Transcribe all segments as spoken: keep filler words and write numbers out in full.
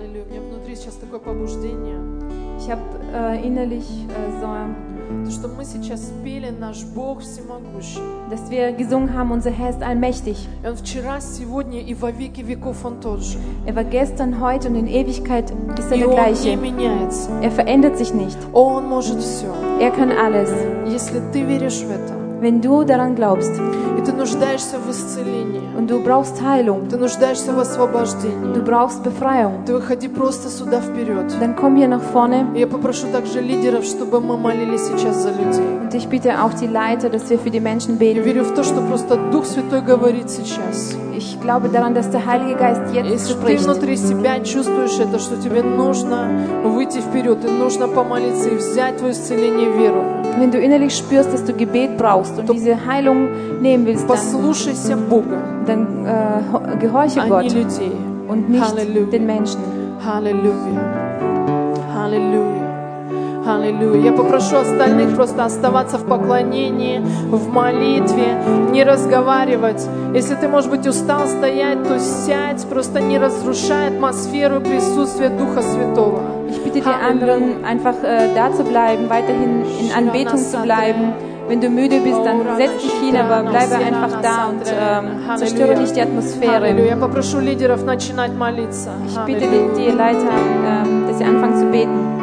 Аллилуйя. У меня внутри сейчас такое побуждение. Ich habe äh, innerlich äh, so, То, что мы сейчас спели «Наш Бог всемогущий». dass wir gesungen haben, unser Herr ist allmächtig. И Он вчера, сегодня и во веки веков Он тот же. Er war gestern, heute und in Ewigkeit ist er И der Он не gleiche. меняется. Er verändert sich nicht. Он может все. Er kann alles. Если ты веришь в это, Wenn du daran glaubst и ты нуждаешься в исцелении, und du brauchst Heilung, ты нуждаешься в освобождении, du brauchst Befreiung, ты выходи просто сюда вперед. dann komm hier nach vorne. И я попрошу также лидеров, чтобы мы молились сейчас за людей. Und ich bitte auch die Leiter, dass wir für die Menschen Я beten. верю в то, что просто Дух Святой говорит сейчас. Ich glaube daran, dass der Heilige Geist jetzt Если ты spricht. внутри себя чувствуешь это, что тебе нужно выйти вперед, и нужно помолиться и взять твое исцеление веру, Wenn du innerlich spürst, dass du Gebet brauchst und diese Heilung nehmen willst, dann, послушайся Бога, dann äh, ho- gehorche а не Gott людей. und nicht Halleluja. den Menschen. Аллилуйя. Аллилуйя. Аллилуйя. Я попрошу остальных просто оставаться в поклонении, в молитве, не разговаривать. Если ты, может быть, устал стоять, то сядь, просто не разрушай атмосферу присутствия Духа Святого. Ich bitte die anderen, einfach äh, da zu bleiben, weiterhin in Anbetung zu bleiben. Wenn du müde bist, dann setz dich hin, aber bleibe einfach da und ähm, zerstöre nicht die Atmosphäre. Аллилуйя. Я попрошу лидеров начинать молиться. Ich bitte die, die Leiter, ähm, dass sie anfangen zu beten.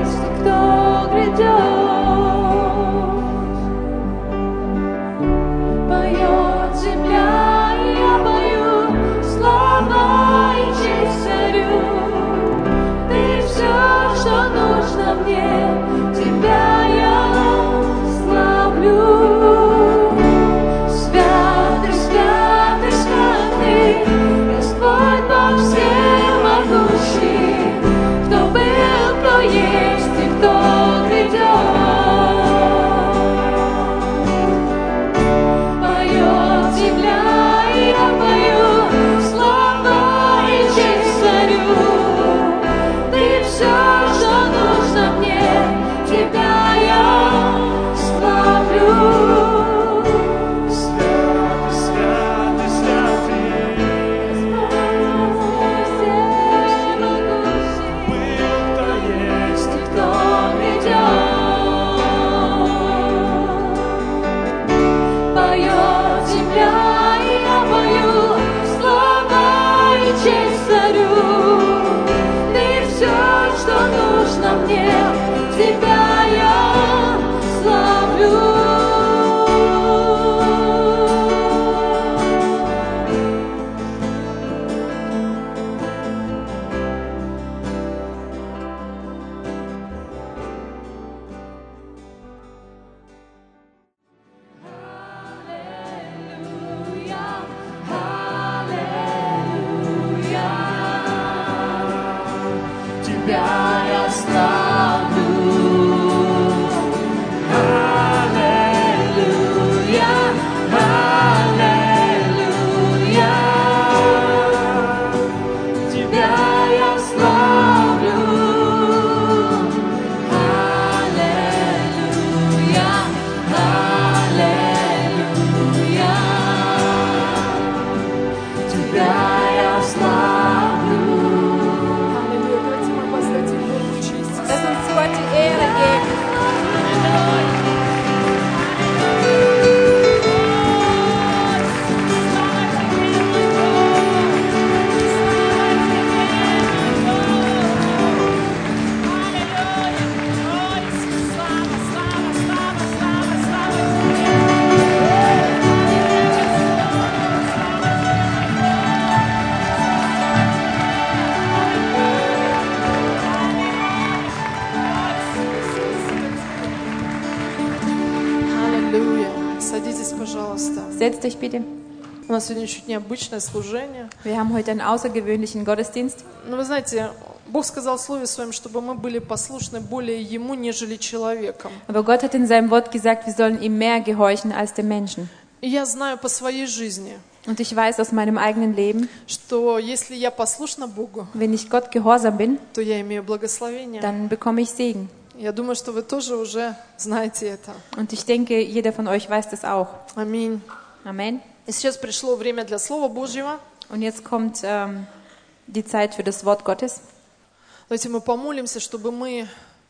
есть и кто грядет. Поет земля, и я пою, слава и честь царю. Ты все, что нужно мне, тебя я славлю. Святый, святый, святый, Господь Бог всемогущий, кто был, кто есть и кто грядет. Поет земля, и я пою, слава и честь царю. Ты все, что нужно мне, тебя я славлю. Тебя я славлю. Setzt euch bitte. У нас сегодня чуть необычное служение. Wir haben heute einen außergewöhnlichen Gottesdienst. Но вы знаете, Бог сказал в Слове Своем, чтобы мы были послушны более Ему, нежели человеком. Aber Gott hat in seinem Wort gesagt, wir sollen ihm mehr gehorchen als dem Menschen. И я знаю по своей жизни, Und ich weiß aus meinem eigenen Leben, что если я послушна Богу, wenn ich Gott gehorsam bin, то я имею благословение. dann bekomme ich Segen. Я думаю, что вы тоже уже знаете это. Und ich denke, jeder von euch weiß das auch. Аминь. Amen. И сейчас пришло время для Слова Божьего. Und jetzt kommt ähm, die Zeit für das Wort Gottes. Давайте мы помолимся, чтобы мы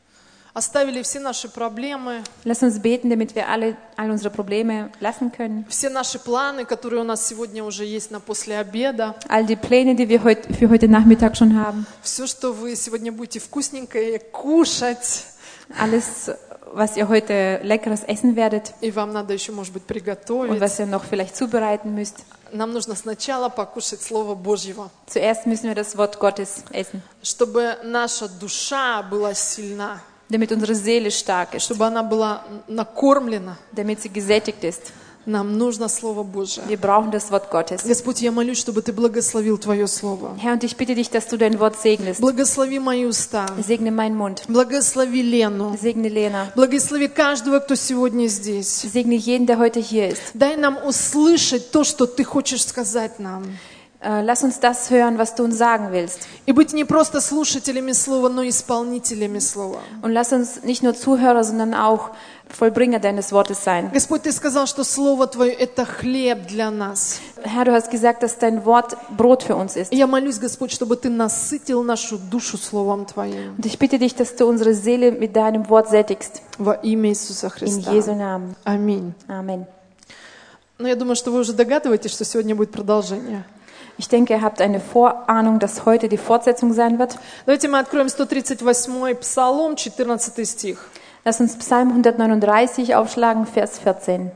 оставили все наши проблемы, Lass uns beten, damit wir alle, all unsere Probleme lassen können. все наши планы, которые у нас сегодня уже есть на после обеда, All die Pläne, die wir heut, für heute Nachmittag schon haben. все, что вы сегодня будете вкусненькое кушать, Alles, was ihr heute Leckeres essen werdet и вам надо еще, может быть, und приготовить. was ihr noch vielleicht zubereiten müsst. Нам нужно сначала покушать Слово Божьего, Zuerst müssen wir das Wort Gottes essen, чтобы наша душа была сильна, damit unsere Seele stark ist, чтобы она была накормлена. damit sie gesättigt ist. Нам нужно Слово Божие. Wir brauchen das Wort Gottes. Господь, я молюсь, чтобы Ты благословил Твое Слово. Herr, und ich bitte dich, dass du dein Wort segnest. Благослови мои уста. Segne meinen Mund. Благослови Лену. Segne Lena. Благослови каждого, кто сегодня здесь. Segne jeden, der heute hier ist. Дай нам услышать то, что Ты хочешь сказать нам. Äh, lass uns das hören, was du uns sagen willst. И быть не просто слушателями Слова, но исполнителями Слова. Und lass uns nicht nur Zuhörer, sondern auch Vollbringer deines Wortes sein. Господь, Ты сказал, что Слово Твое – это хлеб для нас. Herr, du hast gesagt, dass dein Wort Brot für uns ist. И я молюсь, Господь, чтобы Ты насытил нашу душу Словом Твоим. Und ich bitte dich, dass du unsere Seele mit deinem Wort sättigst. Во имя Иисуса In Христа. Jesu Namen. Аминь. Amen. Но я думаю, что вы уже догадываетесь, что сегодня будет продолжение. Ich denke, ihr habt eine Vorahnung, dass heute die Fortsetzung sein wird. Давайте мы откроем сто тридцать восьмой Псалом, четырнадцатый стих. Lass uns Psalm hundertneununddreißig aufschlagen, Vers vierzehn.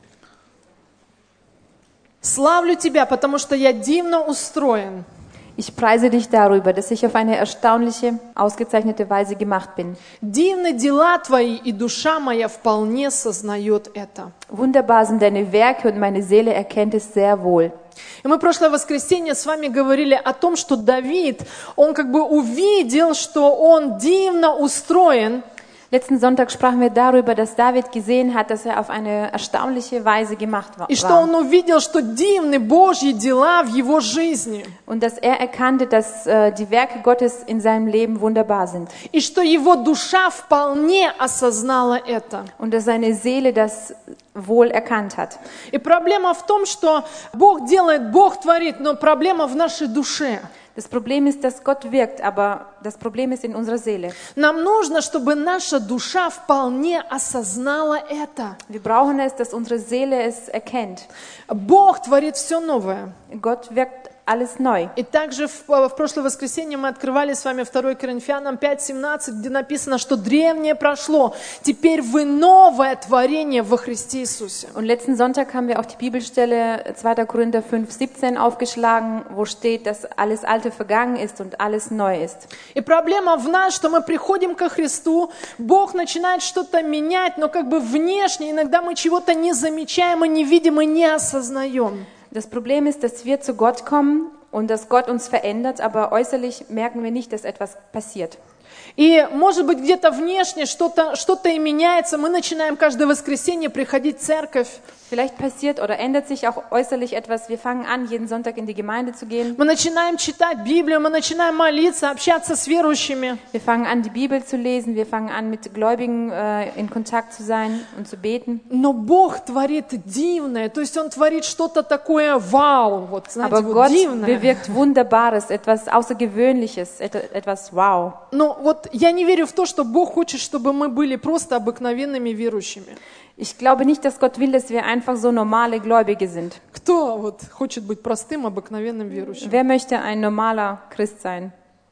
«Славлю Тебя, потому что я дивно устроен». Ich preise dich darüber, dass ich auf eine erstaunliche, ausgezeichnete Weise gemacht bin. Дивны дела Твои, и душа моя вполне сознает это. Wunderbar sind deine Werke und meine Seele erkennt es sehr wohl. И мы прошлое воскресенье с вами говорили о том, что Давид, он как бы увидел, что он дивно устроен. Letzten Sonntag sprachen wir darüber, dass David gesehen hat, dass er auf eine erstaunliche Weise gemacht war. И что он увидел, что дивны Божьи дела в его жизни. Und dass er erkannte, dass äh, die Werke Gottes in seinem Leben wunderbar sind. И что его душа вполне осознала это. Und dass seine Seele das wohl erkannt hat. И проблема в том, что Бог делает, Бог творит, но проблема в нашей душе. Das Problem ist, dass Gott wirkt, aber das Problem ist in unserer Seele. Нам нужно, чтобы наша душа вполне осознала это. Wir brauchen es, dass unsere Seele es erkennt. Бог творит все новое. Gott wirkt alles neu. И также в, в прошлое воскресенье мы открывали с вами второе Коринфянам пять семнадцать, где написано, что древнее прошло, теперь вы новое творение во Христе Иисусе. Und letzten Sonntag haben wir auch die Bibelstelle zweiter Korinther fünf siebzehn aufgeschlagen, wo steht, dass alles Alte vergangen ist und alles neu ist. И проблема в нас, что мы приходим ко Христу, Бог начинает что-то менять, но как бы внешне иногда мы чего-то не замечаем и не видим и не осознаем. Das Problem ist, dass wir zu Gott kommen und dass Gott uns verändert, aber äußerlich merken wir nicht, dass etwas passiert. И, может быть, где-то внешне что-то, что-то и меняется. Мы начинаем каждое воскресенье приходить в церковь. Vielleicht passiert oder ändert sich auch äußerlich etwas. Wir fangen an, jeden Sonntag in die Gemeinde zu gehen. Мы начинаем читать Библию, мы начинаем молиться, общаться с верующими. Wir fangen an, die Bibel zu lesen. Wir fangen an, mit Gläubigen äh, in Kontakt zu sein und zu beten. Но Бог творит дивное, то есть Он творит что-то такое вау, вот, знаете, Aber вот Gott дивное. bewirkt Wunderbares, etwas Außergewöhnliches, etwas wow. Но вот я не верю в то, что Бог хочет, чтобы мы были просто обыкновенными верующими. Ich glaube nicht, dass Gott will, dass wir einfach so normale Gläubige sind. Кто вот хочет быть простым, обыкновенным верующим? Wer möchte ein normaler Christ sein?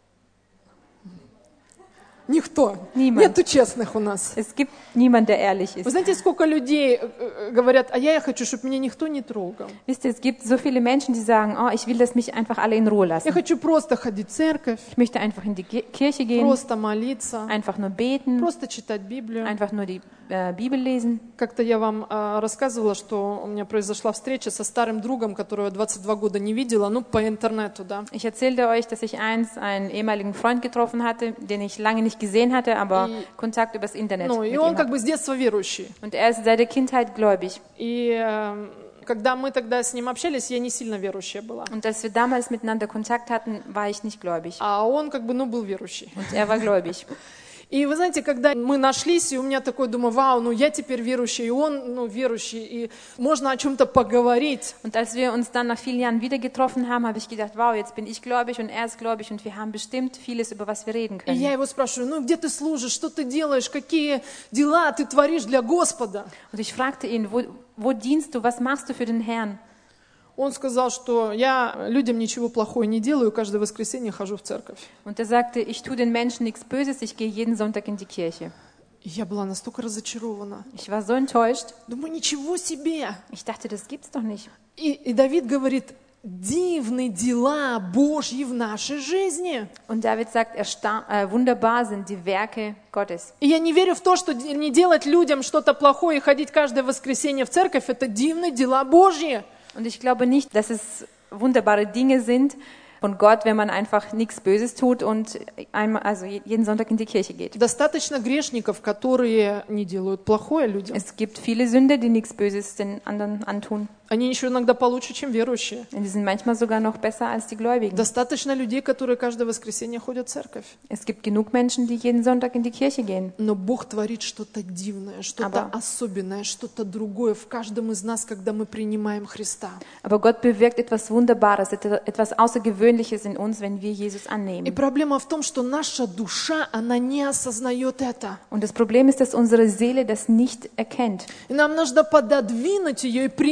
Никто. Niemand. Нету честных у нас. Es gibt niemand, der ehrlich Вы ist. знаете, сколько людей э, говорят, а я хочу, чтобы меня никто не трогал. Wisst ihr, es gibt so viele Menschen, die sagen, oh, ich will, dass mich einfach alle in Ruhe Я lassen. хочу просто ходить в церковь, Ich möchte einfach in die Ge- Kirche gehen, просто молиться, einfach nur beten, просто читать Библию. einfach nur die äh, Bibel lesen. Как-то я вам э, рассказывала, что у меня произошла встреча со старым другом, которого я двадцать два года не видела, ну, по интернету, да. Ich erzählte euch, dass ich einst einen ehemaligen Freund getroffen hatte, den ich lange nicht gesehen hatte, aber И- Kontakt übers Internet Ну, mit и ihm он как hatte. бы с детства верующий. Und er ist seit der Kindheit gläubig. И э, когда мы тогда с ним общались, я не сильно верующая была. Und als wir damals miteinander Kontakt hatten, war ich nicht gläubig. А он как бы, ну, был верующий. Und er war gläubig. И вы знаете, когда мы нашлись, и у меня такое, думаю, вау, ну я теперь верующий, и он, ну, верующий, и можно о чем-то поговорить. Und als wir uns dann nach vielen Jahren wieder getroffen haben, habe ich gedacht, wow, jetzt bin ich gläubig und er ist gläubig und wir haben bestimmt vieles, über was wir reden И я können. его спрашиваю, ну где ты служишь, что ты делаешь, какие дела ты творишь для Господа? Und ich fragte ihn, wo, wo dienst du, was machst du für den Herrn? Он сказал, что я людям ничего плохого не делаю, каждое воскресенье хожу в церковь. Und er sagte, ich tue den Menschen nichts Böses, ich gehe jeden Sonntag in die Kirche. И я была настолько разочарована. Ich war so enttäuscht. Думаю, ничего себе! Ich dachte, das gibt's doch nicht. И, и Давид говорит, дивны дела Божьи в нашей жизни. Und David sagt, ersta- äh, wunderbar sind die Werke Gottes. И я не верю в то, что де- не делать людям что-то плохое и ходить каждое воскресенье в церковь, это дивны дела Божьи. Und ich glaube nicht, dass es wunderbare Dinge sind von Gott, wenn man einfach nichts Böses tut und einmal, also jeden Sonntag in die Kirche geht. Достаточно грешников, которые не делают плохое людям. Es gibt viele Sünder, die nichts Böses den anderen antun. Они еще иногда получше, чем верующие. Und die sind manchmal sogar noch besser als die Gläubigen. Достаточно людей, которые каждое воскресенье ходят в церковь. Es gibt genug Menschen, die jeden Sonntag in die Kirche gehen. Но Бог творит что-то дивное, что-то Aber- особенное, что-то другое в каждом из нас, когда мы принимаем Христа. Aber Gott bewirkt etwas Wunderbares, etwas Außergewöhnliches in uns, wenn wir Jesus И annehmen. проблема в том, что наша душа, она не осознает это. Und das Problem ist, dass unsere Seele das nicht erkennt. И нам нужно пододвинуть ее и привести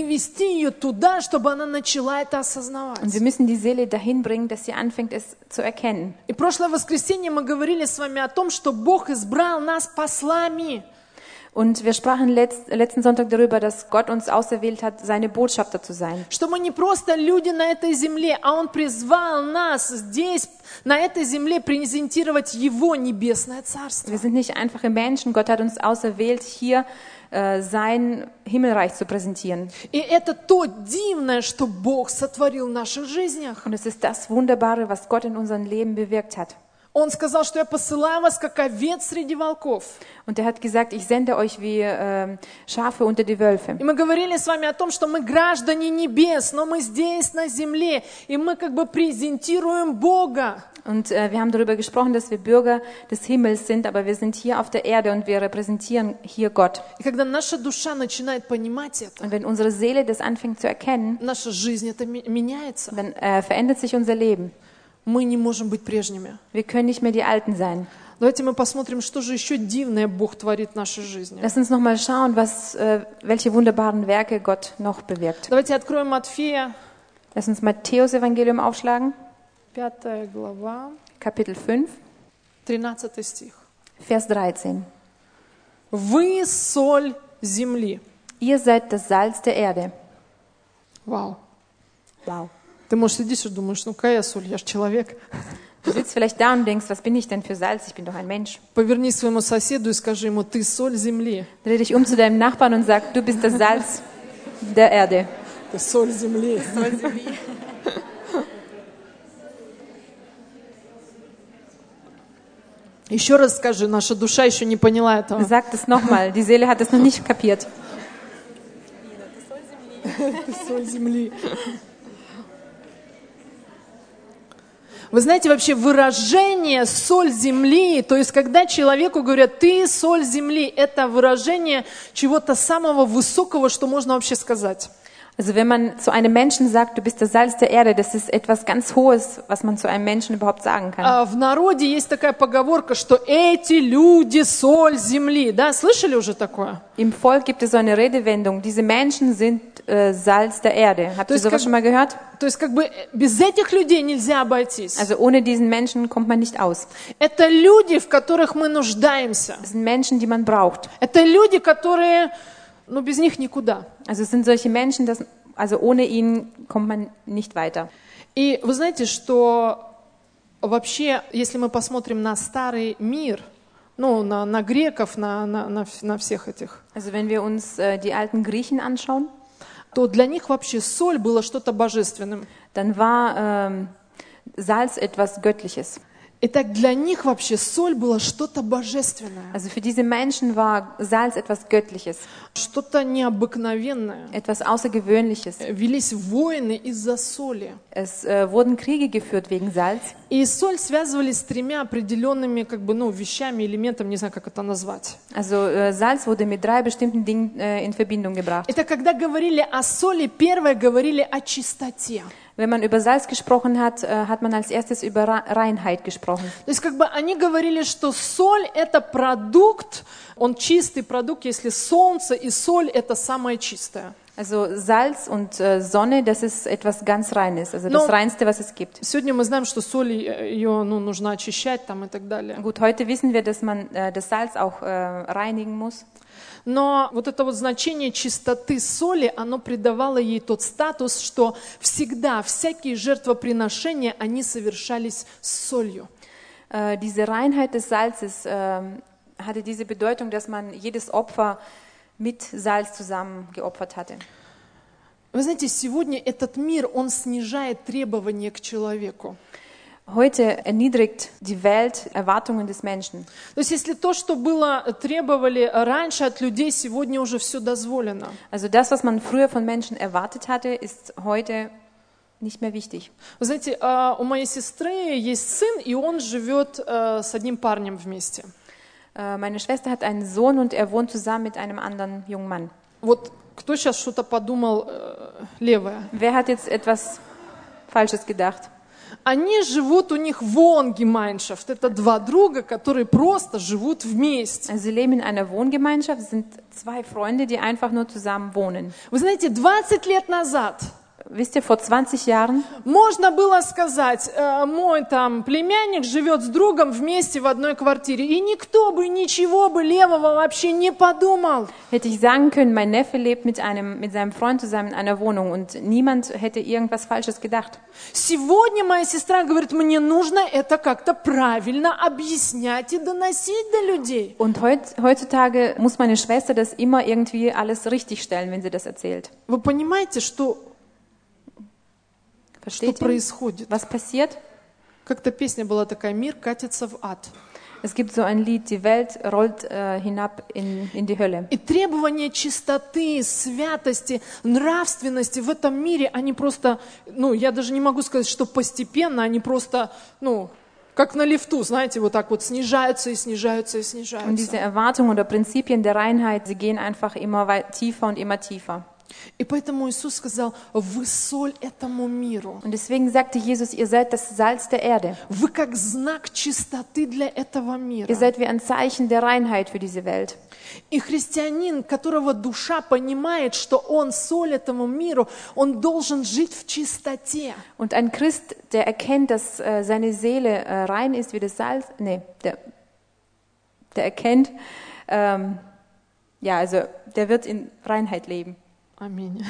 привести ее туда, чтобы она начала это осознавать. Und wir müssen die Seele dahin bringen, dass sie anfängt, es zu erkennen. И прошлое воскресенье мы говорили с вами о том, что Бог избрал нас послами. Und wir sprachen letzt, letzten Sonntag darüber, dass Gott uns auserwählt hat, seine Botschafter zu sein. Что мы не просто люди на этой земле, а Он призвал нас здесь, на этой земле, презентировать Его небесное Царство. Wir sind nicht einfache Menschen. Gott hat uns auserwählt, hier äh, sein Himmelreich zu präsentieren. И это то дивное, что Бог сотворил в наших жизнях. Und es ist das Wunderbare, was Gott in unserem Leben bewirkt hat. Он сказал, что я посылаю вас, как овец среди волков. Und er hat gesagt, ich sende euch wie äh, Schafe unter die Wölfe. И мы говорили с вами о том, что мы граждане небес, но мы здесь на земле, и мы как бы презентируем Бога. Und äh, wir haben darüber gesprochen, dass wir Bürger des Himmels sind, aber wir sind hier auf der Erde und wir repräsentieren hier Gott. И когда наша душа начинает понимать это, Und wenn unsere Seele das anfängt zu erkennen, наша жизнь это ми- меняется. dann äh, verändert sich unser Leben. Мы не можем быть прежними. Wir können nicht mehr die Alten sein. Давайте мы посмотрим, что же еще дивное Бог творит в нашей жизни. Lass uns noch mal schauen, was, äh, welche wunderbaren Werke Gott noch bewirkt. Давайте откроем Матфея, Lass uns Matthäus Evangelium aufschlagen, пятая глава, Kapitel fünf, тринадцатый стих. Vers dreizehn. Вы соль земли. Ihr seid das Salz der Erde. Вау. Wow. Ты, может, сидишь и думаешь, ну какая я соль, я же человек. Du sitzt vielleicht da und denkst, was bin ich denn für Salz? Ich bin doch ein Mensch. Поверни своему соседу и скажи ему, ты соль земли. Dreh dich um zu deinem Nachbarn und sag, du bist das Salz der Erde. Ты соль земли. Еще раз скажи, наша душа еще не поняла этого. Sag das nochmal, die Seele hat es noch nicht kapiert. Ты соль земли. Вы знаете, вообще выражение «соль земли», то есть когда человеку говорят «ты соль земли», это выражение чего-то самого высокого, что можно вообще сказать. Also wenn man zu einem Menschen sagt, du bist das Salz der Erde, das ist etwas ganz Hohes, was man zu einem Menschen überhaupt sagen kann. А в народе есть такая поговорка, что эти люди соль земли. Да, слышали уже такое? Im Volk gibt es so eine Redewendung, diese Menschen sind äh, Salz der Erde. Habt ihr sowas schon mal gehört? То есть как бы без этих людей нельзя обойтись. Also ohne diesen Menschen kommt man nicht aus. Это люди, в которых мы нуждаемся. Das sind Menschen, die man braucht. Это люди, которые, ну, без них никуда. Also es sind solche Menschen, dass, also ohne ihn kommt man nicht weiter. И вы знаете, что вообще, если мы посмотрим на старый мир, ну, на, на греков, на, на, на, на всех этих, Also wenn wir uns äh, die alten Griechen anschauen, то для них вообще соль было что-то божественным. dann war ähm, Salz etwas Göttliches. Итак, для них вообще соль было что-то божественное, Also für diese Menschen war Salz etwas Göttliches, что-то необыкновенное. etwas Außergewöhnliches. Велись войны из-за соли. Es äh, wurden Kriege geführt wegen Salz. И соль связывали с тремя определенными как бы, ну, вещами, элементами, не знаю, как это назвать. Also äh, Salz wurde mit drei bestimmten Dingen äh, in Verbindung gebracht. Это когда говорили о соли, первое говорили о чистоте. Wenn man über Salz gesprochen hat, äh, hat man als erstes über Ra- Reinheit gesprochen. То есть как бы они говорили, что соль это продукт, он чистый продукт, если солнце и соль это самое чистое. Also Salz und äh, Sonne, das ist etwas ganz Reines, also Но das Reinste, was es gibt. сегодня мы знаем, что соль ее ну, нужно очищать там и так далее. Gut, heute wissen wir, dass man äh, das Salz auch äh, reinigen muss. Но вот это вот значение чистоты соли, оно придавало ей тот статус, что всегда всякие жертвоприношения, они совершались с солью. Äh, diese Reinheit des Salzes äh, hatte diese Bedeutung, dass man jedes Opfer mit Salz zusammen geopfert hatte. Вы знаете, сегодня этот мир, он снижает требования к человеку. Heute erniedrigt die Welt Erwartungen des Menschen. То есть если то, что было, требовали раньше от людей, сегодня уже все дозволено. Also das, was man früher von Menschen erwartet hatte, ist heute nicht mehr wichtig. Вы знаете, у моей сестры есть сын, и он живет с одним парнем вместе. Meine Schwester hat einen Sohn und er wohnt zusammen mit einem anderen jungen Mann. Вот кто сейчас что-то подумал левое? Wer hat jetzt etwas Falsches gedacht? Они живут, у них Wohngemeinschaft. Это два друга, которые просто живут вместе. Also sie leben in einer Wohngemeinschaft, es sind zwei Freunde, die einfach nur zusammen wohnen. Вы знаете, двадцать лет назад Wisst ihr, vor zwanzig Jahren можно было сказать, э, мой там племянник живет с другом вместе в одной квартире, и никто бы ничего бы левого вообще не подумал. hätte ich sagen können, mein Neffe lebt mit einem mit seinem Freund zusammen in einer Wohnung und niemand hätte irgendwas Falsches gedacht. Сегодня моя сестра говорит, мне нужно это как-то правильно объяснять и доносить до людей. Und heut, heutzutage muss meine Schwester das immer irgendwie alles richtigstellen, wenn sie das erzählt. Вы понимаете, что, что Versteht ihr, происходит? was passiert? Как-то песня была такая, мир катится в ад. Es gibt so ein Lied, die Welt rollt äh, hinab in, in die Hölle. И требования чистоты, святости, нравственности в этом мире, они просто, ну, я даже не могу сказать, что постепенно, они просто, ну, как на лифту, знаете, вот так вот снижаются и снижаются и Und diese снижаются. Erwartungen oder Prinzipien der Reinheit, sie gehen einfach immer weit tiefer und immer tiefer. И поэтому Иисус сказал, вы соль этому миру. Und deswegen sagte Jesus, ihr seid das Salz der Erde. Вы как знак чистоты для этого мира. Ihr seid wie ein Zeichen der Reinheit für diese Welt. И христианин, которого душа понимает, что он соль этому миру, он должен жить в чистоте. Und ein Christ, der erkennt, dass äh, seine Seele äh, rein ist wie das Salz, nee, der, der erkennt, ähm, ja, also der wird in Reinheit leben. Аминь.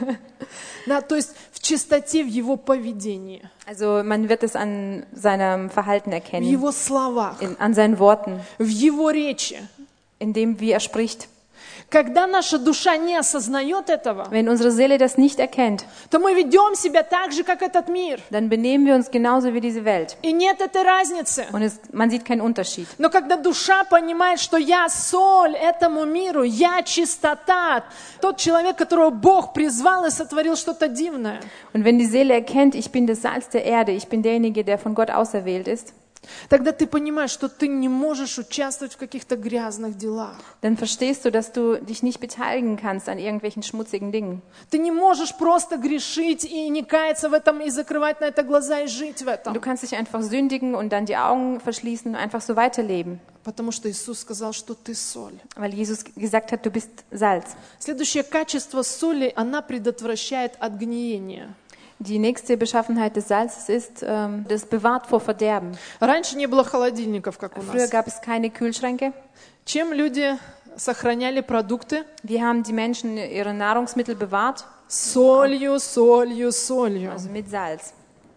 Да, то есть в чистоте в его поведении, Also man wird es an seinem Verhalten в erkennen, его словах, in, an seinen Worten, в его речи. in dem, wie er spricht. Когда наша душа не осознает этого, Wenn unsere Seele das nicht erkennt, то мы ведем себя так же, как этот мир. dann benehmen wir uns genauso wie diese Welt. И нет этой разницы. Und es, man sieht keinen Unterschied. Но когда душа понимает, что я соль этому миру, я чистота, тот человек, которого Бог призвал и сотворил что-то дивное, Und wenn die Seele erkennt, ich bin das Salz der Erde, ich bin derjenige, der von Gott auserwählt ist, тогда ты понимаешь, что ты не можешь участвовать в каких-то грязных делах. dann verstehst du, dass du dich nicht beteiligen kannst an irgendwelchen schmutzigen Dingen. Ты не можешь просто грешить и не каяться в этом, и закрывать на это глаза, и жить в Du этом. kannst dich einfach sündigen und dann die Augen verschließen und einfach so weiterleben, Потому что Иисус сказал, что ты соль. weil Jesus gesagt hat, du bist Salz. Следующее качество соли, она предотвращает от гниения. Die nächste Beschaffenheit des Salzes ist, ähm, das bewahrt vor Verderben. Раньше не было холодильников, как у Früher нас. gab es keine Kühlschränke. Чем люди сохраняли продукты? Wie haben die Menschen ihre Nahrungsmittel bewahrt? Солью, солью, солью. Also mit Salz.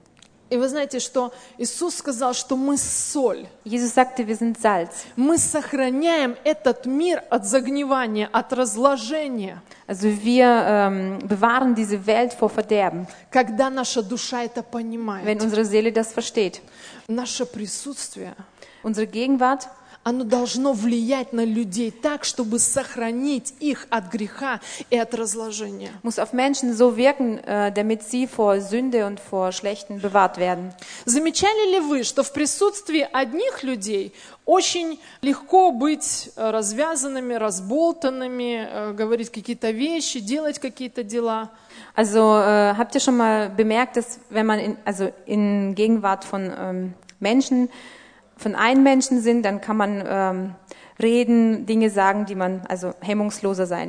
И вы знаете, что Иисус сказал, что мы соль. Jesus sagte, wir sind Salz. Мы сохраняем этот мир от загнивания, от разложения, Also wir ähm, bewahren diese Welt vor Verderben, когда наша душа это wenn понимает. unsere Seele das versteht. Наше присутствие, Unsere Gegenwart, оно должно влиять на людей так, чтобы сохранить их от греха и от разложения. muss auf Menschen so wirken, äh, damit sie vor Sünde und vor Schlechten bewahrt werden. Замечали ли вы, что в присутствии одних людей очень легко быть э, развязанными, разболтанными, э, говорить какие-то вещи, делать какие-то дела? Also äh, habt ihr schon mal bemerkt, dass wenn man in, also in Gegenwart von ähm, Menschen, von einem Menschen sind, dann kann man ähm, reden, Dinge sagen, die man, also hemmungsloser sein.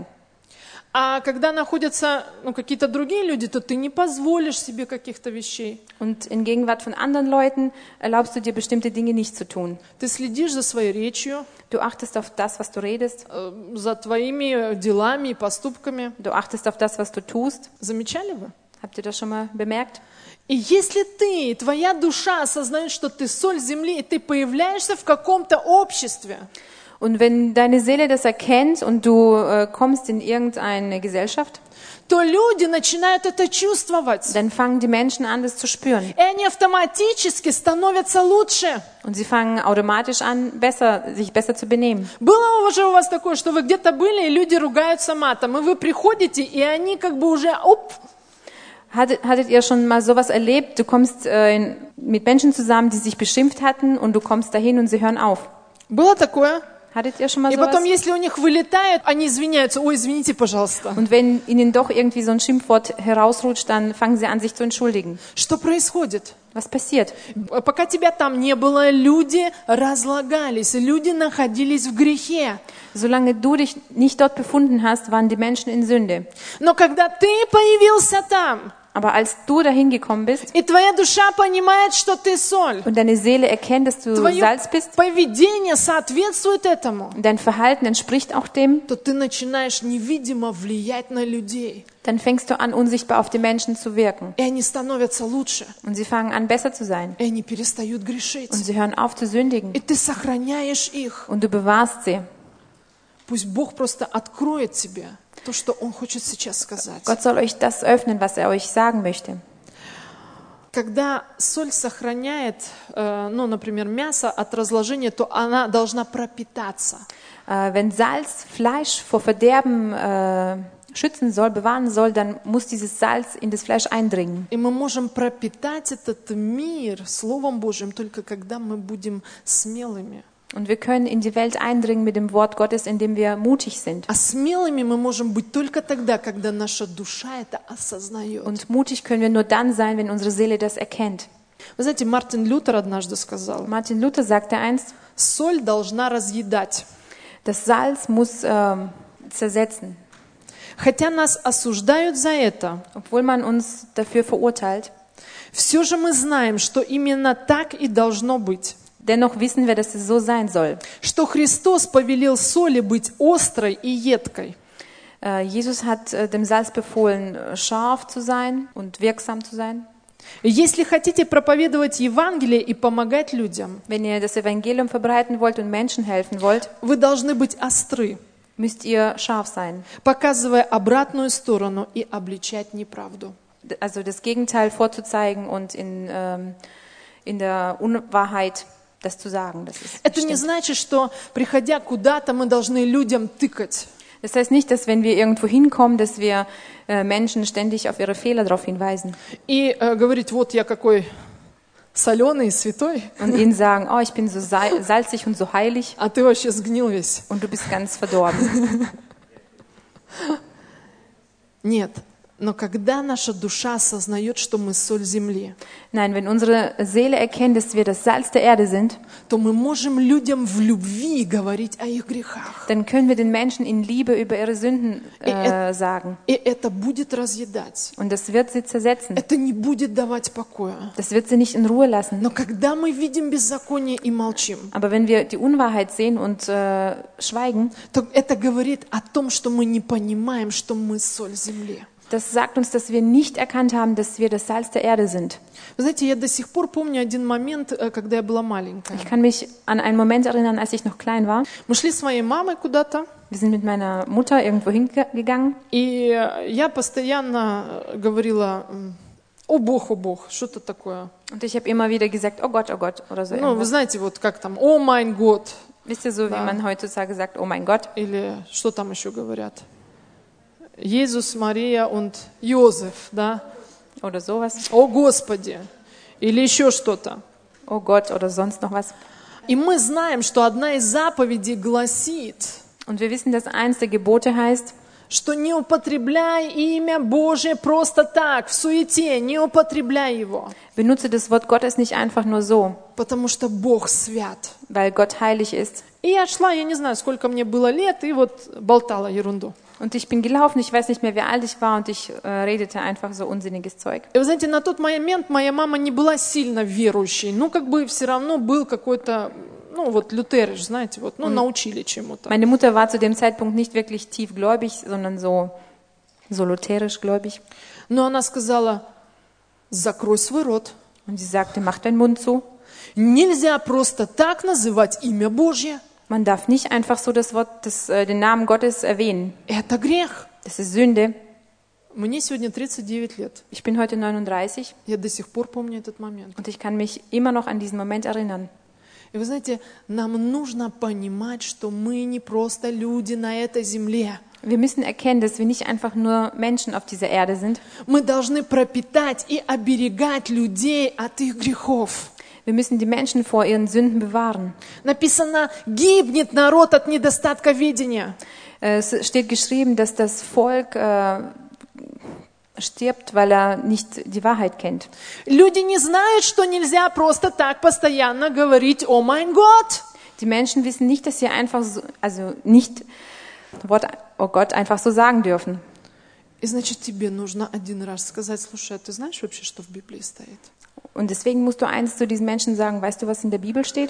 А когда находятся ну, какие-то другие люди, то ты не позволишь себе каких-то вещей. Und in Gegenwart von anderen Leuten erlaubst du dir bestimmte Dinge nicht zu tun. Ты следишь за своей речью, Du achtest auf das, was du redest. э, за твоими делами и поступками. Du achtest auf das, was du tust. Замечали вы? Habt ihr das schon mal bemerkt? И если ты, твоя душа осознает, что ты соль земли, и ты появляешься в каком-то обществе, Und wenn deine Seele das erkennt und du äh, kommst in irgendeine Gesellschaft, то люди начинают это чувствовать. dann fangen die Menschen an, das zu spüren. И они автоматически становятся лучше. Und sie fangen automatisch an, besser, sich besser zu benehmen. Было уже у вас такое, что вы где-то были, и люди ругаются матом, и вы приходите, и они как бы уже, оп, Hattet, hattet ihr schon mal sowas erlebt? Du kommst äh, in, mit Menschen zusammen, die sich beschimpft hatten und du kommst dahin und sie hören auf. было такое. Hattet ihr schon mal И потом, sowas? если у них вылетает, они извиняются, ой, извините, пожалуйста. Und wenn ihnen doch irgendwie so ein Schimpfwort herausrutscht, dann fangen sie an, sich zu entschuldigen. Что происходит? Was passiert? Пока тебя там не было, люди разлагались, люди находились в грехе. Solange du dich nicht dort befunden hast, waren die Menschen in Sünde. Но когда ты появился там, Aber als du dahin gekommen bist и твоя душа понимает, что ты соль, und deine Seele erkennt, dass du твое Salz bist, поведение соответствует этому, und dein Verhalten entspricht auch dem, то ты начинаешь невидимо влиять на людей. dann fängst du an, unsichtbar auf die Menschen zu wirken. И они становятся лучше, Und sie fangen an, besser zu sein. и они перестают грешить. Und sie hören auf zu sündigen. И ты сохраняешь их. Und du bewahrst sie. Пусть Бог просто откроет тебе то, что Он хочет сейчас сказать. Gott soll euch das öffnen, was er euch sagen möchte. Когда соль сохраняет, э, ну, например, мясо от разложения, то она должна пропитаться. Äh, wenn Salz Fleisch vor Verderben äh, schützen soll, bewahren soll, dann muss dieses Salz in das Fleisch eindringen. И мы можем пропитать этот мир Словом Божьим только когда мы будем смелыми. Und wir können in die Welt eindringen mit dem Wort Gottes, indem wir mutig sind. А смелыми мы можем быть только тогда, когда наша душа это осознает. Und mutig können wir nur dann sein, wenn unsere Seele das erkennt. Вы знаете, Мартин Лютер однажды сказал, Martin Luther sagte einst, соль должна разъедать. das Salz muss ähm, zersetzen. Хотя нас осуждают за это, Obwohl man uns dafür verurteilt, все же мы знаем, что именно так и должно быть. dennoch wissen wir, dass es so sein soll. Что Христос повелел соли быть острой и едкой. Äh, Jesus hat äh, dem Salz befohlen, äh, scharf zu sein und wirksam zu sein. Если хотите проповедовать Евангелие и помогать людям, Wenn ihr das Evangelium verbreiten wollt und Menschen helfen wollt, вы должны быть остры, müsst ihr scharf sein. показывая обратную сторону и обличать неправду. D- Also das Gegenteil vorzuzeigen und in, ähm, in der Unwahrheit das zu sagen. Das ist Это не bestimmt. значит, что, приходя куда-то, мы должны людям тыкать. Das heißt nicht, dass wenn wir irgendwo hinkommen, dass wir äh, Menschen ständig auf ihre Fehler darauf hinweisen И э, говорить, вот я какой соленый, святой, und ihnen sagen, oh, ich bin so sal- salzig und so heilig а ты вообще сгнил весь. und du bist ganz verdorben. Нет. Но когда наша душа осознает, что мы соль земли, Nein, wenn unsere Seele erkennt, dass wir das Salz der Erde sind, то мы можем людям в любви говорить о их грехах. dann können wir den Menschen in Liebe über ihre Sünden äh, sagen. И это будет разъедать. Und das wird sie zersetzen. Это не будет давать покоя. Das wird sie nicht in Ruhe lassen. Но когда мы видим беззаконие и молчим, Aber wenn wir die Unwahrheit sehen und äh, schweigen, то это говорит о том, что мы не понимаем, что мы соль земли. das sagt uns, dass wir nicht erkannt haben, dass wir das Salz der Erde sind. Вы знаете, я до сих пор помню один момент, э, когда я была маленькая. Ich kann mich an einen Moment erinnern, als ich noch klein war. Мы шли с моей мамой куда-то, Wir sind mit meiner Mutter irgendwo hingegangen и я постоянно говорила, м, о Бог, о Бог, что-то такое. und ich habe immer wieder gesagt, oh Gott, oh Gott oder so Ну, вы irgendwas. знаете, вот как там, о майн год, Wisst ihr so, wie Ja. man heutzutage sagt, oh mein Gott? или что там еще говорят? Иисус, Мария und Йозеф, да? Oder sowas. О Господи, или еще что-то. Oh Gott oder sonst noch was. И мы знаем, что одна из заповедей гласит, Und wir wissen, dass eins der Gebote heißt, что не употребляй имя Божие просто так, в суете, не употребляй его, benutze das Wort Gottes nicht einfach nur so, потому что Бог свят. weil Gott heilig ist. И я шла, я не знаю, сколько мне было лет, и вот болтала ерунду. Und ich bin gelaufen, ich weiß nicht mehr, wie alt ich war, und ich äh, redete einfach so unsinniges Zeug. И вы знаете, на тот момент моя мама не была сильно верующей, ну как бы все равно был какой-то, ну вот лютериш, знаете, вот, ну научили чему-то. Meine Mutter war zu dem Zeitpunkt nicht wirklich tiefgläubig, sondern so, so lutherisch gläubig. Но она сказала, закрой свой рот. Und sie sagte, mach deinen Mund zu. Нельзя просто так называть имя Божье. Man darf nicht einfach so das Wort, das, äh, den Namen Gottes erwähnen. Это грех. Das ist Sünde. Мне сегодня тридцать девять лет. Ich bin heute neununddreißig Я до сих пор помню этот момент. und ich kann mich immer noch an diesen Moment erinnern. И вы знаете, нам нужно понимать, что мы не просто люди на этой земле. Wir müssen erkennen, dass wir nicht einfach nur Menschen auf dieser Erde sind. Мы должны пропитать и оберегать людей от их грехов. Wir müssen die Menschen vor ihren Sünden bewahren. Написано, гибнет народ от недостатка видения. Es steht geschrieben, dass das Volk äh, stirbt, weil er nicht die Wahrheit kennt. Люди не знают, что нельзя просто так постоянно говорить «О май Гott». Die Menschen wissen nicht, dass sie einfach so, also nicht Wort, oh Gott, einfach so sagen dürfen. И значит, тебе нужно один раз сказать: слушай, а ты знаешь вообще, что в Библии стоит? Und deswegen musst du eins zu diesen Menschen sagen, weißt du, was in der Bibel steht?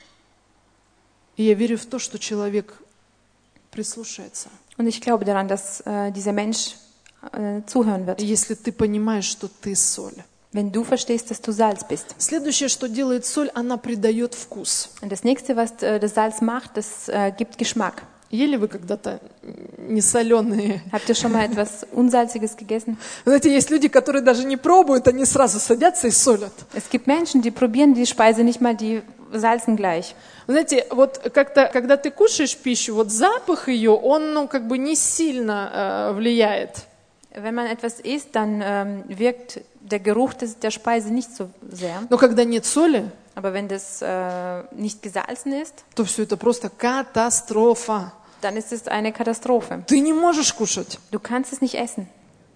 И я верю в то, что человек прислушается. Und ich glaube daran, dass äh, dieser Mensch äh, zuhören wird. Если ты понимаешь, что ты соль. Wenn du verstehst, dass du Salz bist. Следующее, что делает соль, она придает вкус. Und das nächste, was äh, das Salz macht, das äh, gibt Geschmack. Ели вы когда-то несоленые? Habt ihr schon mal etwas Unsalziges gegessen? Знаете, есть люди, которые даже не пробуют, они сразу садятся и солят. Es gibt Menschen, die probieren die Speise nicht mal, die salzen gleich. Знаете, вот как-то, когда ты кушаешь пищу, вот запах ее, он, ну, как бы не сильно э, влияет. Wenn man etwas isst, dann ähm, wirkt der Geruch des, der Speise nicht so sehr. Но когда нет соли, Aber wenn das äh, nicht gesalzen ist, то все это просто катастрофа. dann ist es eine Katastrophe. Ты не можешь кушать. Du kannst es nicht essen.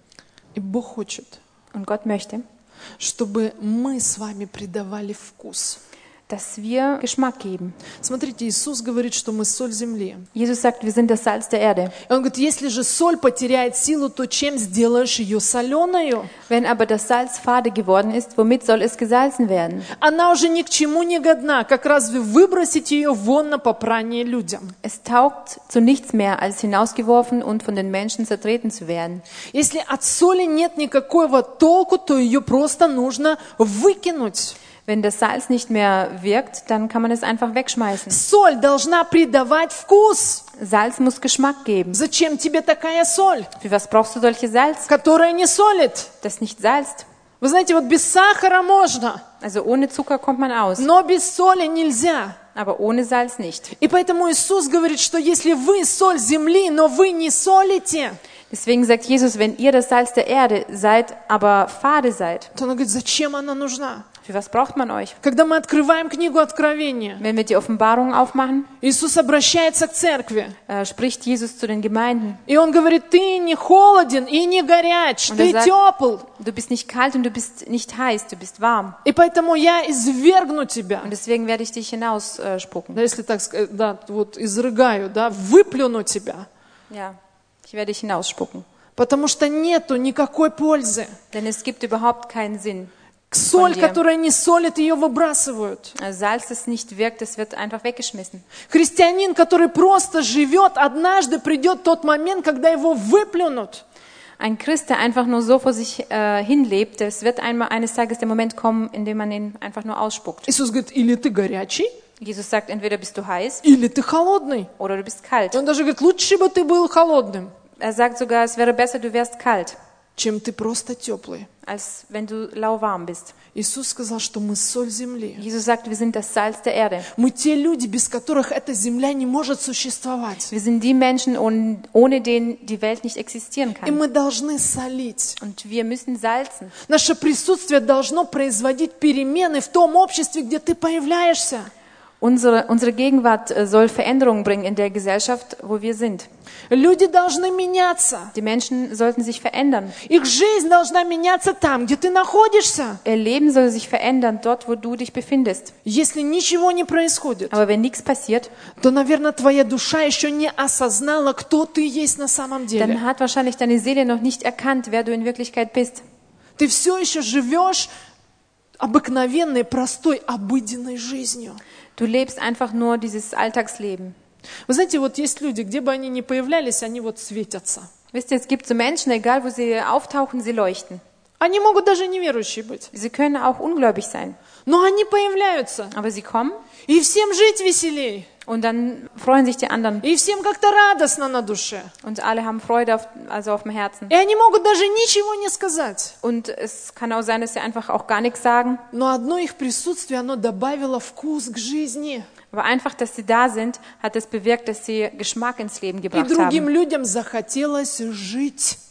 И Бог хочет, Und Gott möchte, чтобы мы с вами придавали вкус. dass wir Geschmack geben. Смотрите, Иисус говорит, что мы соль земли. Jesus sagt, wir sind das Salz der Erde. И Он говорит, если же соль потеряет силу, то чем сделаешь ее соленою? Wenn aber das Salz fade geworden ist, womit soll es gesalzen werden? Она уже ни к чему не годна, как разве выбросить ее вон на попрание людям? Es taugt zu nichts mehr, als hinausgeworfen und von den Menschen zertreten zu werden. Если от соли нет никакого толку, то ее просто нужно выкинуть. Wenn das Salz nicht mehr wirkt, dann kann man es einfach wegschmeißen. Соль должна придавать вкус. Salz muss Geschmack geben. Зачем тебе такая соль, Für was brauchst du solche Salz, которая не солит? das nicht salzt? Вы знаете, вот без сахара можно, Also ohne Zucker kommt man aus, но без соли нельзя. aber ohne Salz nicht. И поэтому Иисус говорит, что если вы соль земли, но вы не солите, Deswegen sagt Jesus, wenn ihr das Salz der Erde seid, aber fade seid, то Он говорит, зачем она нужна? für was braucht man euch? Когда мы открываем книгу Откровения, Wenn wir die Offenbarung aufmachen, Иисус обращается к церкви, äh, spricht Jesus zu den Gemeinden. и Он говорит, ты не холоден и не горяч, Und ты er sagt, тепл, du bist nicht kalt und du bist nicht heiß, du bist warm. и поэтому я извергну тебя. Und deswegen werde ich dich hinausspucken. Да, если так сказать, да, вот изрыгаю, да, выплюну тебя, Ja, ich werde dich hinausspucken. потому что нету никакой пользы. Denn es gibt überhaupt keinen Sinn. Соль, dir. которая не солит, ее выбрасывают. Also Salz, das nicht wirkt, das wird einfach weggeschmissen. Христианин, который просто живет, однажды придет тот момент, когда его выплюнут. Ein Christ, der einfach nur so vor sich äh, hinlebt, es wird einmal eines Tages der Moment kommen, in dem man ihn einfach nur ausspuckt. Иисус говорит, или ты горячий, Jesus sagt, entweder bist du heiß или ты холодный. oder du bist kalt. И Он даже говорит, лучше бы ты был холодным, Er sagt sogar, es wäre besser, du wärst kalt, чем ты просто теплый. als wenn du lauwarm bist. Иисус сказал, что мы соль земли. Jesus sagt, wir sind das Salz der Erde. Мы те люди, без которых эта земля не может существовать. Wir sind die Menschen, ohne, ohne denen die Welt nicht existieren И kann. мы должны солить. Und wir müssen salzen. Наше присутствие должно производить перемены в том обществе, где ты появляешься. Unsere, unsere Gegenwart äh, soll Veränderungen bringen in der Gesellschaft, wo wir sind. Люди должны меняться. Die Menschen sollten sich verändern. Их жизнь должна меняться там, где ты находишься. Ihr Leben soll sich verändern, dort, wo du dich befindest. Если ничего не происходит, Aber wenn nichts passiert, то, наверное, твоя душа еще не осознала, кто ты есть на самом деле. dann hat wahrscheinlich deine Seele noch nicht erkannt, wer du in Wirklichkeit bist. Ты все еще живешь обыкновенной, простой, обыденной жизнью. Du lebst einfach nur dieses Alltagsleben. Вы знаете, вот есть люди, где бы они ни появлялись, они вот светятся. Wisst ihr, es gibt so Menschen, egal wo sie auftauchen, sie leuchten. Они могут даже неверующие быть. Sie können auch ungläubig sein. Но они появляются. Aber sie kommen И всем жить веселей. und dann freuen sich die anderen. И всем как-то радостно на душе. Und alle haben Freude auf, also auf dem Herzen. И они могут даже ничего не сказать. Und es kann auch sein, dass sie einfach auch gar nichts sagen. Но одно их присутствие, оно добавило вкус к жизни. Aber einfach, dass sie da sind, hat es bewirkt, dass sie Geschmack ins Leben И gebracht другим haben. людям захотелось жить.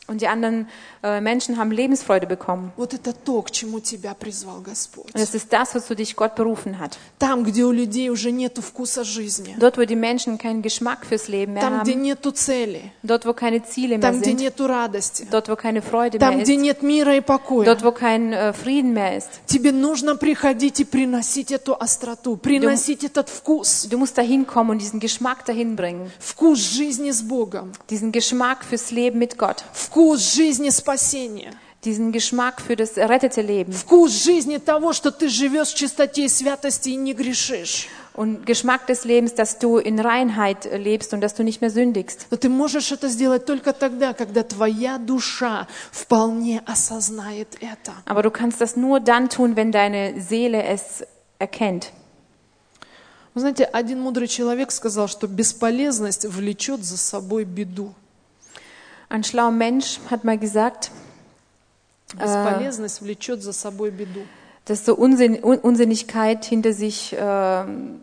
Und die anderen äh, Menschen haben Lebensfreude bekommen. Вот это то, к чему тебя призвал Господь. Und es ist das, wozu dich Gott berufen hat. Там, где у людей уже нету вкуса жизни. Dort, wo die Menschen keinen Geschmack fürs Leben mehr Там, где haben. нету цели. Dort, wo keine Ziele mehr Там, где sind. нету радости. Dort, wo keine Freude Там, mehr где ist. нет мира и покоя. Dort, wo kein äh, Frieden mehr ist. Тебе нужно приходить и приносить эту остроту, приносить этот вкус. Du musst dahin kommen und diesen Geschmack dahin bringen. Вкус жизни с Богом. Diesen Geschmack fürs Leben mit Gott. Вкус жизни спасения. Diesen Geschmack für das errettete Leben. Вкус жизни того, что ты живешь в чистоте и святости и не грешишь. Und Geschmack des Lebens, dass du in Reinheit lebst und dass du nicht mehr sündigst. Но ты можешь это сделать только тогда, когда твоя душа вполне осознает это. Aber du kannst das nur dann tun, wenn deine Seele es erkennt. Вы знаете, один мудрый человек сказал, что бесполезность влечет за собой беду. Ein schlauer Mensch hat mal gesagt, Бесполезность влечет за собой беду. dass so Unsinn, Un- Unsinnigkeit hinter sich äh,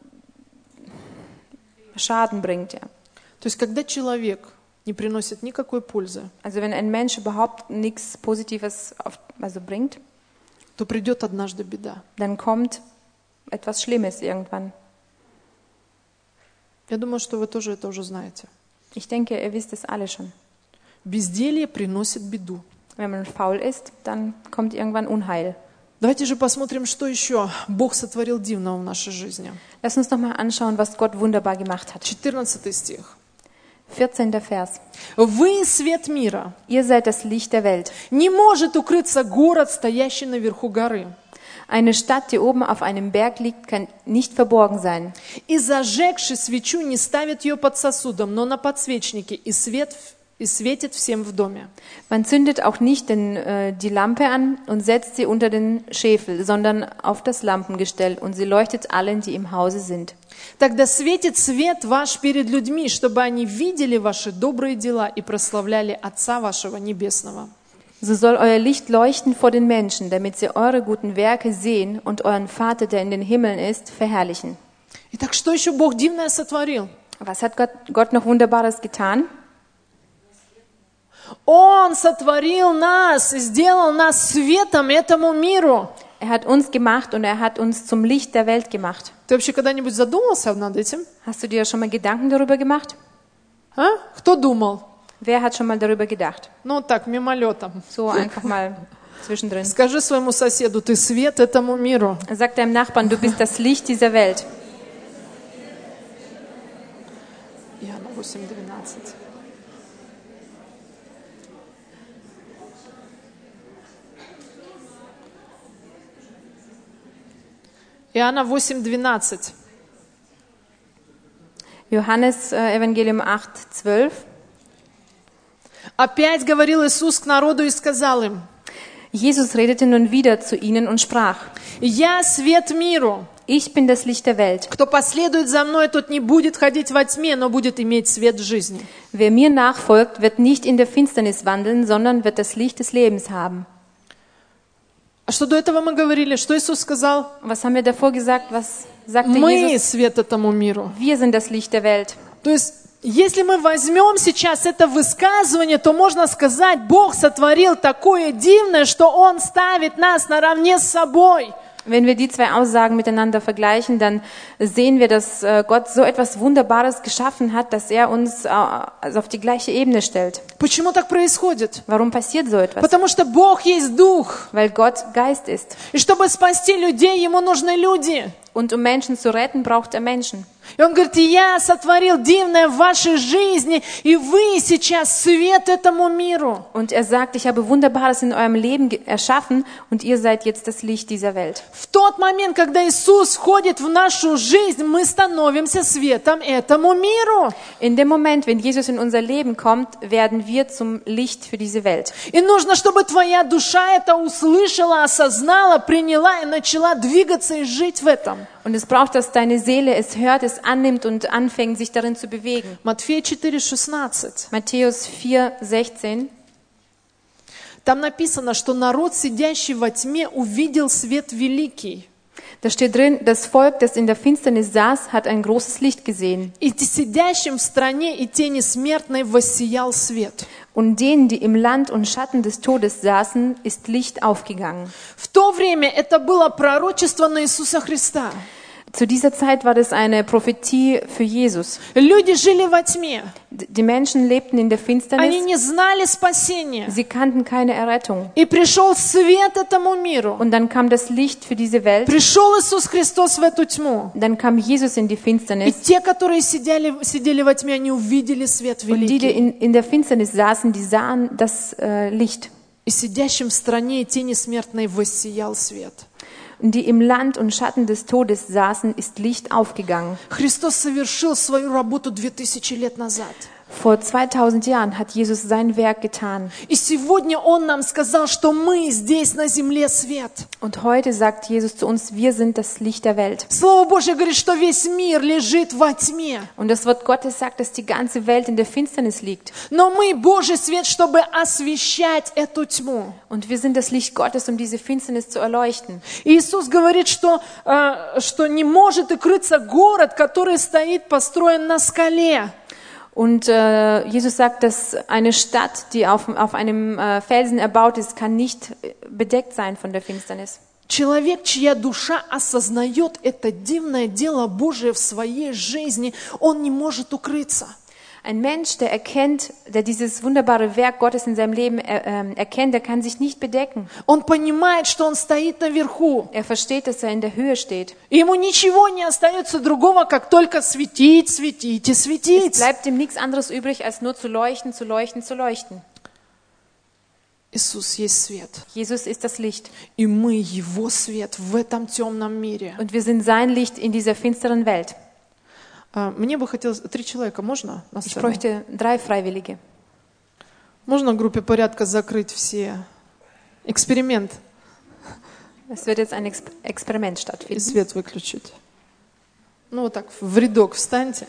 Schaden bringt. Ja. То есть, когда человек не приносит никакой пользы, Also wenn ein Mensch überhaupt nichts Positives auf, also bringt, то придет однажды беда. dann kommt etwas Schlimmes irgendwann. Я думаю, что вы тоже это уже знаете. Ich denke, ihr wisst es alle schon. Безделье приносит беду. Wenn man faul ist, dann kommt irgendwann Unheil. Давайте же посмотрим, что еще Бог сотворил дивного в нашей жизни. Lass uns doch mal anschauen, was Gott wunderbar gemacht hat. четырнадцатый стих. vierzehnter Vers. «Вы свет мира. Ihr seid das Licht der Welt. Не может укрыться город, стоящий наверху горы. Eine Stadt, die oben auf einem Berg liegt, kann nicht verborgen sein. И зажегши свечу, не ставит ее под сосудом, но на подсвечнике, и свет и светит всем в доме». Man zündet auch nicht den, äh, die Lampe an und setzt sie unter den Scheffel, sondern auf das Lampengestell, und sie leuchtet allen, die im Hause sind. «Тогда светит свет ваш перед людьми, чтобы они видели ваши добрые дела и прославляли Отца вашего Небесного». So soll euer Licht leuchten vor den Menschen, damit sie eure guten Werke sehen und euren Vater, der in den Himmeln ist, verherrlichen. Итак, что еще Бог дивное сотворил? Was hat Gott, Gott noch Wunderbares getan? Он сотворил нас и сделал нас светом этому миру. Er hat uns gemacht und er hat uns zum Licht der Welt gemacht. Ты вообще когда-нибудь задумался над этим? Hast du dir schon mal Gedanken darüber gemacht? А? Кто думал? Wer hat schon mal darüber gedacht? Ну так, мимолетом. So einfach mal zwischendrin. Скажи своему соседу, ты свет этому миру. Sag deinem Nachbarn, du bist das Licht dieser Welt. Иоанна восемь двенадцать. Иоанна восемь двенадцать. Johannes äh, Evangelium acht zwölf. Опять говорил Иисус к народу и сказал им: Jesus redete nun wieder zu ihnen und sprach: «Я свет миру. Ich bin das Licht der Welt. Кто последует за мной, тот не будет ходить во тьме, но будет иметь свет жизни». Wer mir nachfolgt, wird nicht in der Finsternis wandeln, sondern wird das Licht des Lebens haben. А что до этого мы говорили? Что Иисус сказал? Was haben wir davor gesagt? Was sagte Мы Jesus? свет этому миру. Wir sind das Licht der Welt. То есть, если мы возьмем сейчас это высказывание, то можно сказать, Бог сотворил такое дивное, что Он ставит нас наравне с собой. Wenn wir die zwei Aussagen miteinander vergleichen, dann sehen wir, dass äh, Gott so etwas Wunderbares geschaffen hat, dass er uns äh, also auf die gleiche Ebene stellt. Почему так происходит? Warum passiert so etwas? Потому что Бог есть Дух. Weil Gott Geist ist. И чтобы спасти людей, Ему нужны люди. Und um Menschen zu retten, braucht er Menschen. И Он говорит, я сотворил дивное в вашей жизни, и вы сейчас свет этому миру. Und er sagt, ich habe Wunderbares in eurem Leben ge- erschaffen und ihr seid jetzt das Licht dieser Welt. В тот момент, когда Иисус входит в нашу жизнь, мы становимся светом этому миру. In dem Moment, wenn Jesus in unser Leben kommt, werden wir zum Licht für diese Welt. И нужно, чтобы твоя душа это услышала, осознала, приняла и начала двигаться и жить в этом. Und es braucht, dass deine Seele es hört, es annimmt und anfängt, sich darin zu bewegen. Матфея четыре шестнадцать. Matthäus vier sechzehn. Там написано, что народ, сидящий во тьме, увидел свет великий. Da steht drin, das Volk, das in der Finsternis saß, hat ein großes Licht gesehen. И сидящим в стране и тени смертной воссиял свет. Und denen, die im Land und Schatten des Todes saßen, ist Licht aufgegangen. В то время это было пророчество на Иисуса Христа. Zu dieser Zeit war das eine Prophetie für Jesus. Люди жили во тьме. Die Menschen lebten in der Они Finsternis. не знали спасения. Sie kannten keine Errettung. И пришел свет этому миру. Und dann kam das Licht für diese Welt. Пришел Иисус Христос в эту тьму. Dann kam Jesus in die И Finsternis. те, которые сидели, сидели во тьме, они увидели свет Und die, die великий. in, in der Finsternis saßen, die sahen das äh, Licht. И сидящим в стране и тени смертной воссиял свет. Und die im Land und Schatten des Todes saßen, ist Licht aufgegangen. Христос совершил свою работу две тысячи лет назад. Vor zweitausend Jahren hat Jesus sein Werk getan. И сегодня Он нам сказал, что мы здесь на земле свет. Und heute sagt Jesus zu uns, wir sind das Licht der Welt. Слово Божье говорит, что весь мир лежит во тьме. Und das Wort Gottes sagt, dass die ganze Welt in der Finsternis liegt. Но мы Божий свет, чтобы освещать эту тьму. Und wir sind das Licht Gottes, um diese Finsternis zu erleuchten. И Иисус говорит, что, э, что не может укрыться город, который стоит, построен на скале. Und äh, Jesus sagt, dass eine Stadt, die auf, auf einem äh, Felsen erbaut ist, kann nicht bedeckt sein von der Finsternis. Человек, чья душа осознает это дивное дело Божие в своей жизни, он не может укрыться. Ein Mensch, der erkennt, der dieses wunderbare Werk Gottes in seinem Leben er, äh, erkennt, der kann sich nicht bedecken. Он понимает, что он стоит наверху. Er versteht, dass er in der Höhe steht. И ему ничего не остается другого, как только светить, светить и Es светить. bleibt ihm nichts anderes übrig, als nur zu leuchten, zu leuchten, zu leuchten. Иисус есть свет. Jesus ist das Licht. И мы Его свет в этом темном мире. Und wir sind sein Licht in dieser finsteren Welt. А, Мне бы хотелось... Три человека, можно на Ich сцену? bräuchte drei Freiwillige. Можно в группе порядка закрыть все? Эксперимент. Es wird jetzt ein Ex Experiment И stattfinden. свет выключить. Ну вот так, в рядок встаньте.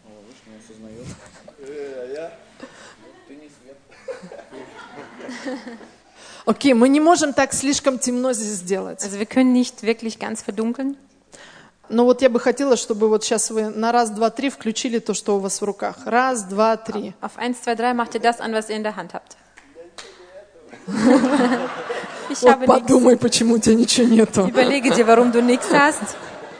Окей, мы не можем так слишком темно здесь сделать. Also wir können nicht wirklich ganz verdunkeln. Но вот я бы хотела, чтобы вот сейчас вы на раз, два, три включили то, что у вас в руках. Раз, два, три. Auf eins, zwei, drei macht ihr das an, was ihr in der Hand habt. Ich Вот habe nichts. подумай, почему у тебя ничего нету. Überlege dir, warum du nichts hast.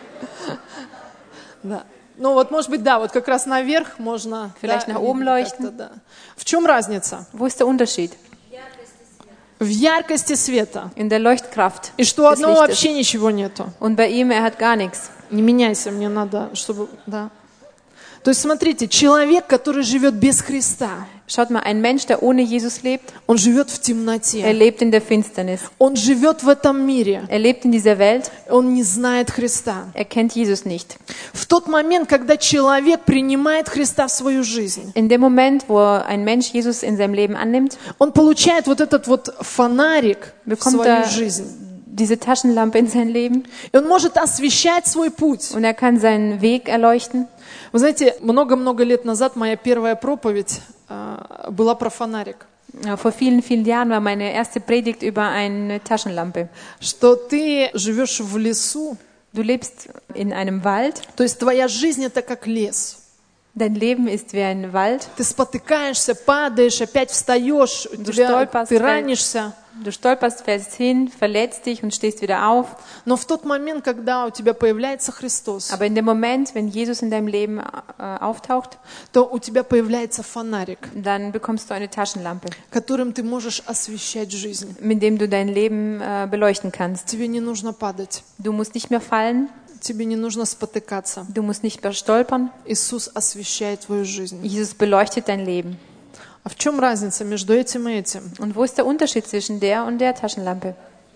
Да. Ну вот, может быть, да, вот как раз наверх можно... Vielleicht да, nach oben как-то, leuchten. да. В чем разница? Wo ist der Unterschied? В яркости света. In der Leuchtkraft И что у des одного Lichtes. вообще ничего нету. Und bei ihm, er hat gar nichts. Не меняйся, мне надо, чтобы... Да. То есть, смотрите, человек, который живет без Христа, Schaut mal, ein Mensch, der ohne Jesus lebt, он живет в er темноте. lebt in der Finsternis. Он живет в этом мире. Er lebt in dieser Welt, Он не знает Христа. er kennt Jesus nicht. В тот момент, когда человек принимает Христа в свою жизнь, In dem Moment, wo ein Mensch Jesus in seinem Leben annimmt, он получает вот этот вот фонарик в bekommt свою er жизнь. diese Taschenlampe in sein Leben И он может освещать свой путь. und er kann seinen Weg erleuchten. Вы знаете, много-много лет назад моя первая проповедь э, была про фонарик. Ja, vor vielen, vielen Jahren war meine erste Predigt über eine Taschenlampe. Что ты живешь в лесу, Du lebst in einem Wald, то есть твоя жизнь это как лес. dein Leben ist wie ein Wald. Ты спотыкаешься, падаешь, опять встаешь, у Du тебя, stolperst, ты fällst. ранишься. Du stolperst, fällst hin, verletzt dich und stehst wieder auf. Но в тот момент, когда у тебя появляется Христос, Aber in dem Moment, wenn Jesus in deinem Leben äh, auftaucht, то у тебя появляется фонарик, dann bekommst du eine Taschenlampe, которым ты можешь освещать жизнь. mit dem du dein Leben äh, beleuchten kannst. Тебе не нужно падать, Du musst nicht mehr fallen, тебе не нужно спотыкаться. du musst nicht mehr stolpern. Иисус освещает твою жизнь. Jesus beleuchtet dein Leben. А в чем разница между этим и этим? Und wo ist der Unterschied zwischen der und der Taschenlampe?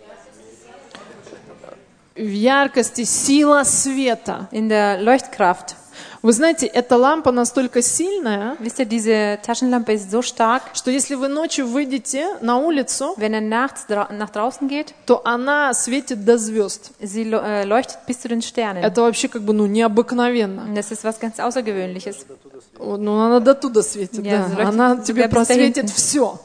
В яркости сила света. In der Leuchtkraft. Вы знаете, эта лампа настолько сильная, Wisst ihr, diese Taschenlampe ist so stark, что если вы ночью выйдете на улицу, wenn er nachts dra nach draußen geht, то она светит до звезд. sie äh, leuchtet bis zu den Sternen. Это вообще как бы ну необыкновенно. Und das ist was ganz Außergewöhnliches. Вот, ну она до туда светит, Я да. взлетит Она тебя тебе постоянно. просветит все.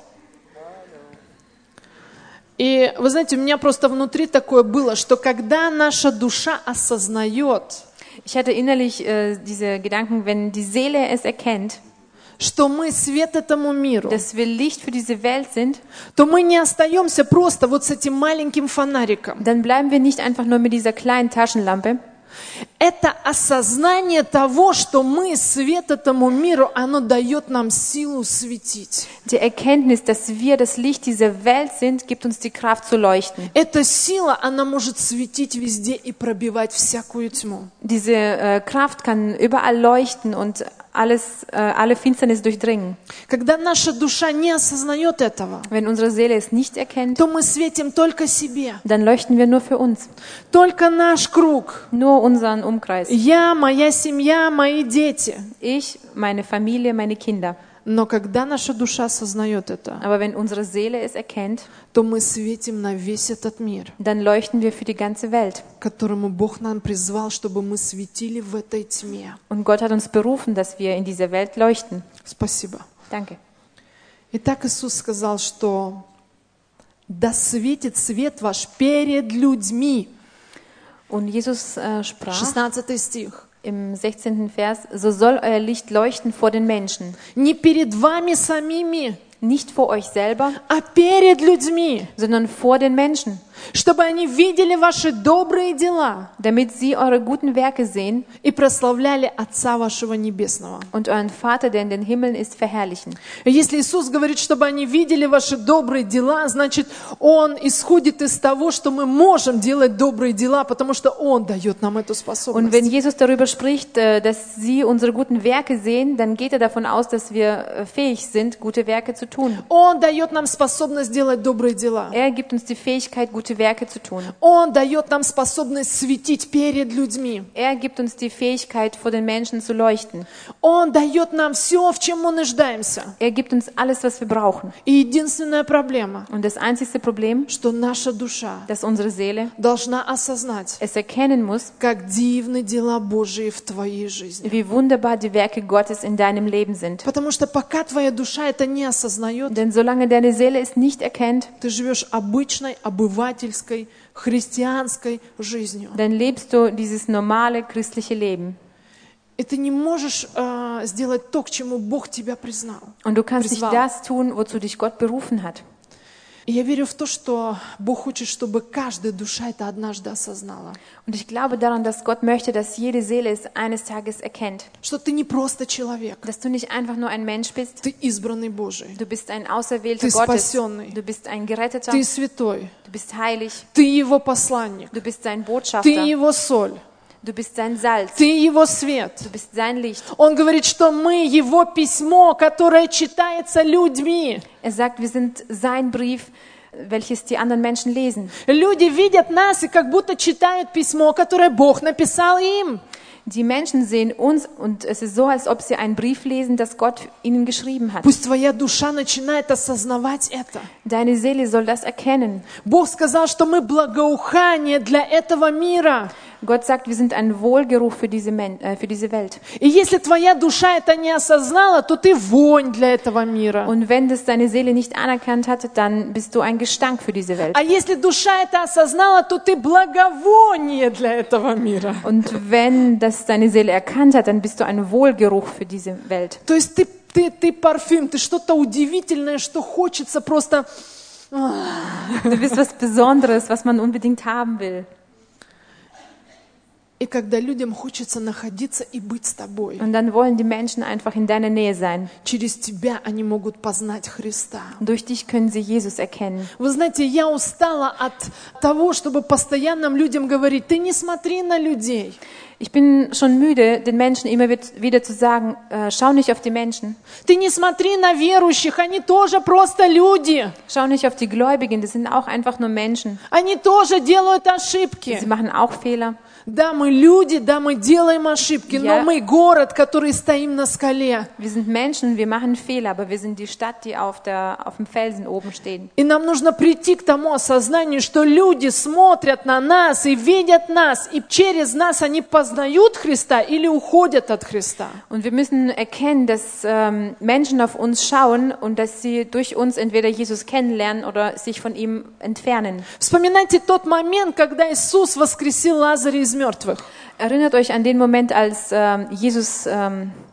И вы знаете, у меня просто внутри такое было, что когда наша душа осознает, Ich hatte innerlich äh, diese Gedanken, wenn die Seele es erkennt, что мы свет этому миру, dass wir Licht für diese Welt sind, то мы не остаемся просто вот с этим маленьким фонариком. dann bleiben wir nicht einfach nur mit dieser kleinen Taschenlampe. Это осознание того, что мы свет этому миру, оно дает нам силу светить. Die Erkenntnis, dass wir das Licht dieser Welt sind, gibt uns die Kraft zu leuchten. Эта сила, она может светить везде и пробивать всякую тьму. Diese äh, Kraft kann überall leuchten und alles, äh, alle Finsternis durchdringen. Когда наша душа не осознает этого, Wenn unsere Seele es nicht erkennt, то мы светим только себе, dann leuchten wir nur für uns, только наш круг. nur unseren Umkreis. Я, моя семья, мои дети. Ich, meine Familie, meine Kinder. Но когда наша душа осознает это, Aber wenn unsere Seele es erkennt, то мы светим на весь этот мир, dann leuchten wir für die ganze Welt. к которому Бог нам призвал, чтобы мы светили в этой тьме. Und Gott hat uns berufen, dass wir in dieser Welt leuchten. Спасибо. Danke. Итак, Иисус сказал, что «Да светит свет ваш перед людьми». Und Jesus äh, sprach шестнадцатый стих. im sechzehnten Vers, so soll euer Licht leuchten vor den Menschen. Не перед вами самими, Nicht vor euch selber, а перед людьми, sondern vor den Menschen, чтобы они видели ваши добрые дела damit sie eure guten Werke sehen и прославляли Отца вашего Небесного. und euren Vater, der in den Himmeln ist, verherrlichen. Если Иисус говорит, чтобы они видели ваши добрые дела, значит, Он исходит из того, что мы можем делать добрые дела, потому что Он дает нам эту Und wenn способность. Jesus darüber spricht, äh, dass sie unsere guten Werke sehen, dann geht er davon aus, dass wir äh, fähig sind, gute Werke zu tun. Он дает нам способность делать добрые дела. Er gibt uns die Fähigkeit, gute Werke zu tun. Он дает нам способность светить перед людьми. Er gibt uns die Fähigkeit, vor den Menschen zu leuchten. Он дает нам все, в чем мы нуждаемся. Er gibt uns alles, was wir brauchen. И единственная проблема, Und das einzigste Problem, что наша душа dass unsere Seele должна осознать, es erkennen muss, как дивны дела Божии в твоей жизни. wie wunderbar die Werke Gottes in deinem Leben sind. Потому что пока твоя душа это не осознает, Denn solange deine Seele es nicht erkennt, ты живешь обычной, обывательской, христианской жизнью. dann lebst du dieses normale christliche Leben. И ты не можешь э, сделать то, к чему Бог тебя признал. Und du kannst nicht Призвал. das tun, wozu dich Gott berufen hat. И я верю в то, что Бог хочет, чтобы каждая душа это однажды осознала. Und ich glaube daran, dass Gott möchte, dass jede Seele es eines Tages erkennt. Что ты не просто человек, Dass du nicht einfach nur ein Mensch bist. ты избранный Божий, Du bist ein Auserwählter Ты Gottes. спасенный. Du bist ein Geretteter. ты святой, Du bist heilig. ты Его посланник, Du bist sein ты Botschafter. Его соль, Du bist sein Salz. ты Его свет. Du bist sein Licht. Он говорит, что мы Его письмо, которое читается людьми. Er sagt, wir sind sein Brief, welches die anderen Menschen lesen. Люди видят нас и как будто читают письмо, которое Бог написал им. Die Menschen sehen uns und es ist so, als ob sie einen Brief lesen, das Gott ihnen geschrieben hat. Пусть твоя душа начинает осознавать это. Deine Seele soll das erkennen. Бог сказал, что мы благоухание для этого мира. Gott sagt, wir sind ein Wohlgeruch für diese, Men äh, für diese Welt. И если твоя душа это не осознала, то ты вонь для этого мира. Und wenn das deine Seele nicht anerkannt hat, dann bist du ein Gestank für diese Welt. А если душа это осознала, то ты благовоние для этого мира. Und wenn das deine Seele erkannt hat, dann bist du ein Wohlgeruch für diese Welt. То есть ты, ты, ты парфюм, ты что-то удивительное, что хочется просто... Du bist was Besonderes, was man unbedingt haben will. И когда людям хочется находиться и быть с тобой, Und dann wollen die Menschen einfach in deiner Nähe sein. через тебя они могут познать Христа. Durch dich können sie Jesus erkennen. Вы знаете, я устала от того, чтобы постоянно людям говорить, ты не смотри на людей. Ich bin schon müde, den Menschen immer wieder zu sagen, äh, schau nicht auf die Menschen. Ты не смотри на верующих, они тоже просто люди. Schau nicht auf die Gläubigen, das sind auch einfach nur Menschen. Они тоже делают ошибки. Sie machen auch Fehler. Да, мы люди, да, мы делаем ошибки, но Я- мы город, который стоим на скале. Wir sind Menschen, wir machen Fehler, aber wir sind die Stadt, die auf, der, auf dem Felsen oben steht. И нам нужно прийти к тому осознанию, что люди смотрят на нас и видят нас, и через нас они познают Христа или уходят от Христа. Und wir müssen erkennen, dass ähm, Menschen auf uns schauen und dass sie durch uns entweder Jesus kennenlernen oder sich von ihm entfernen. Вспоминайте тот момент, когда Иисус воскресил Лазаря из мертвых. Erinnert euch an den Moment, als ähm, Jesus ähm,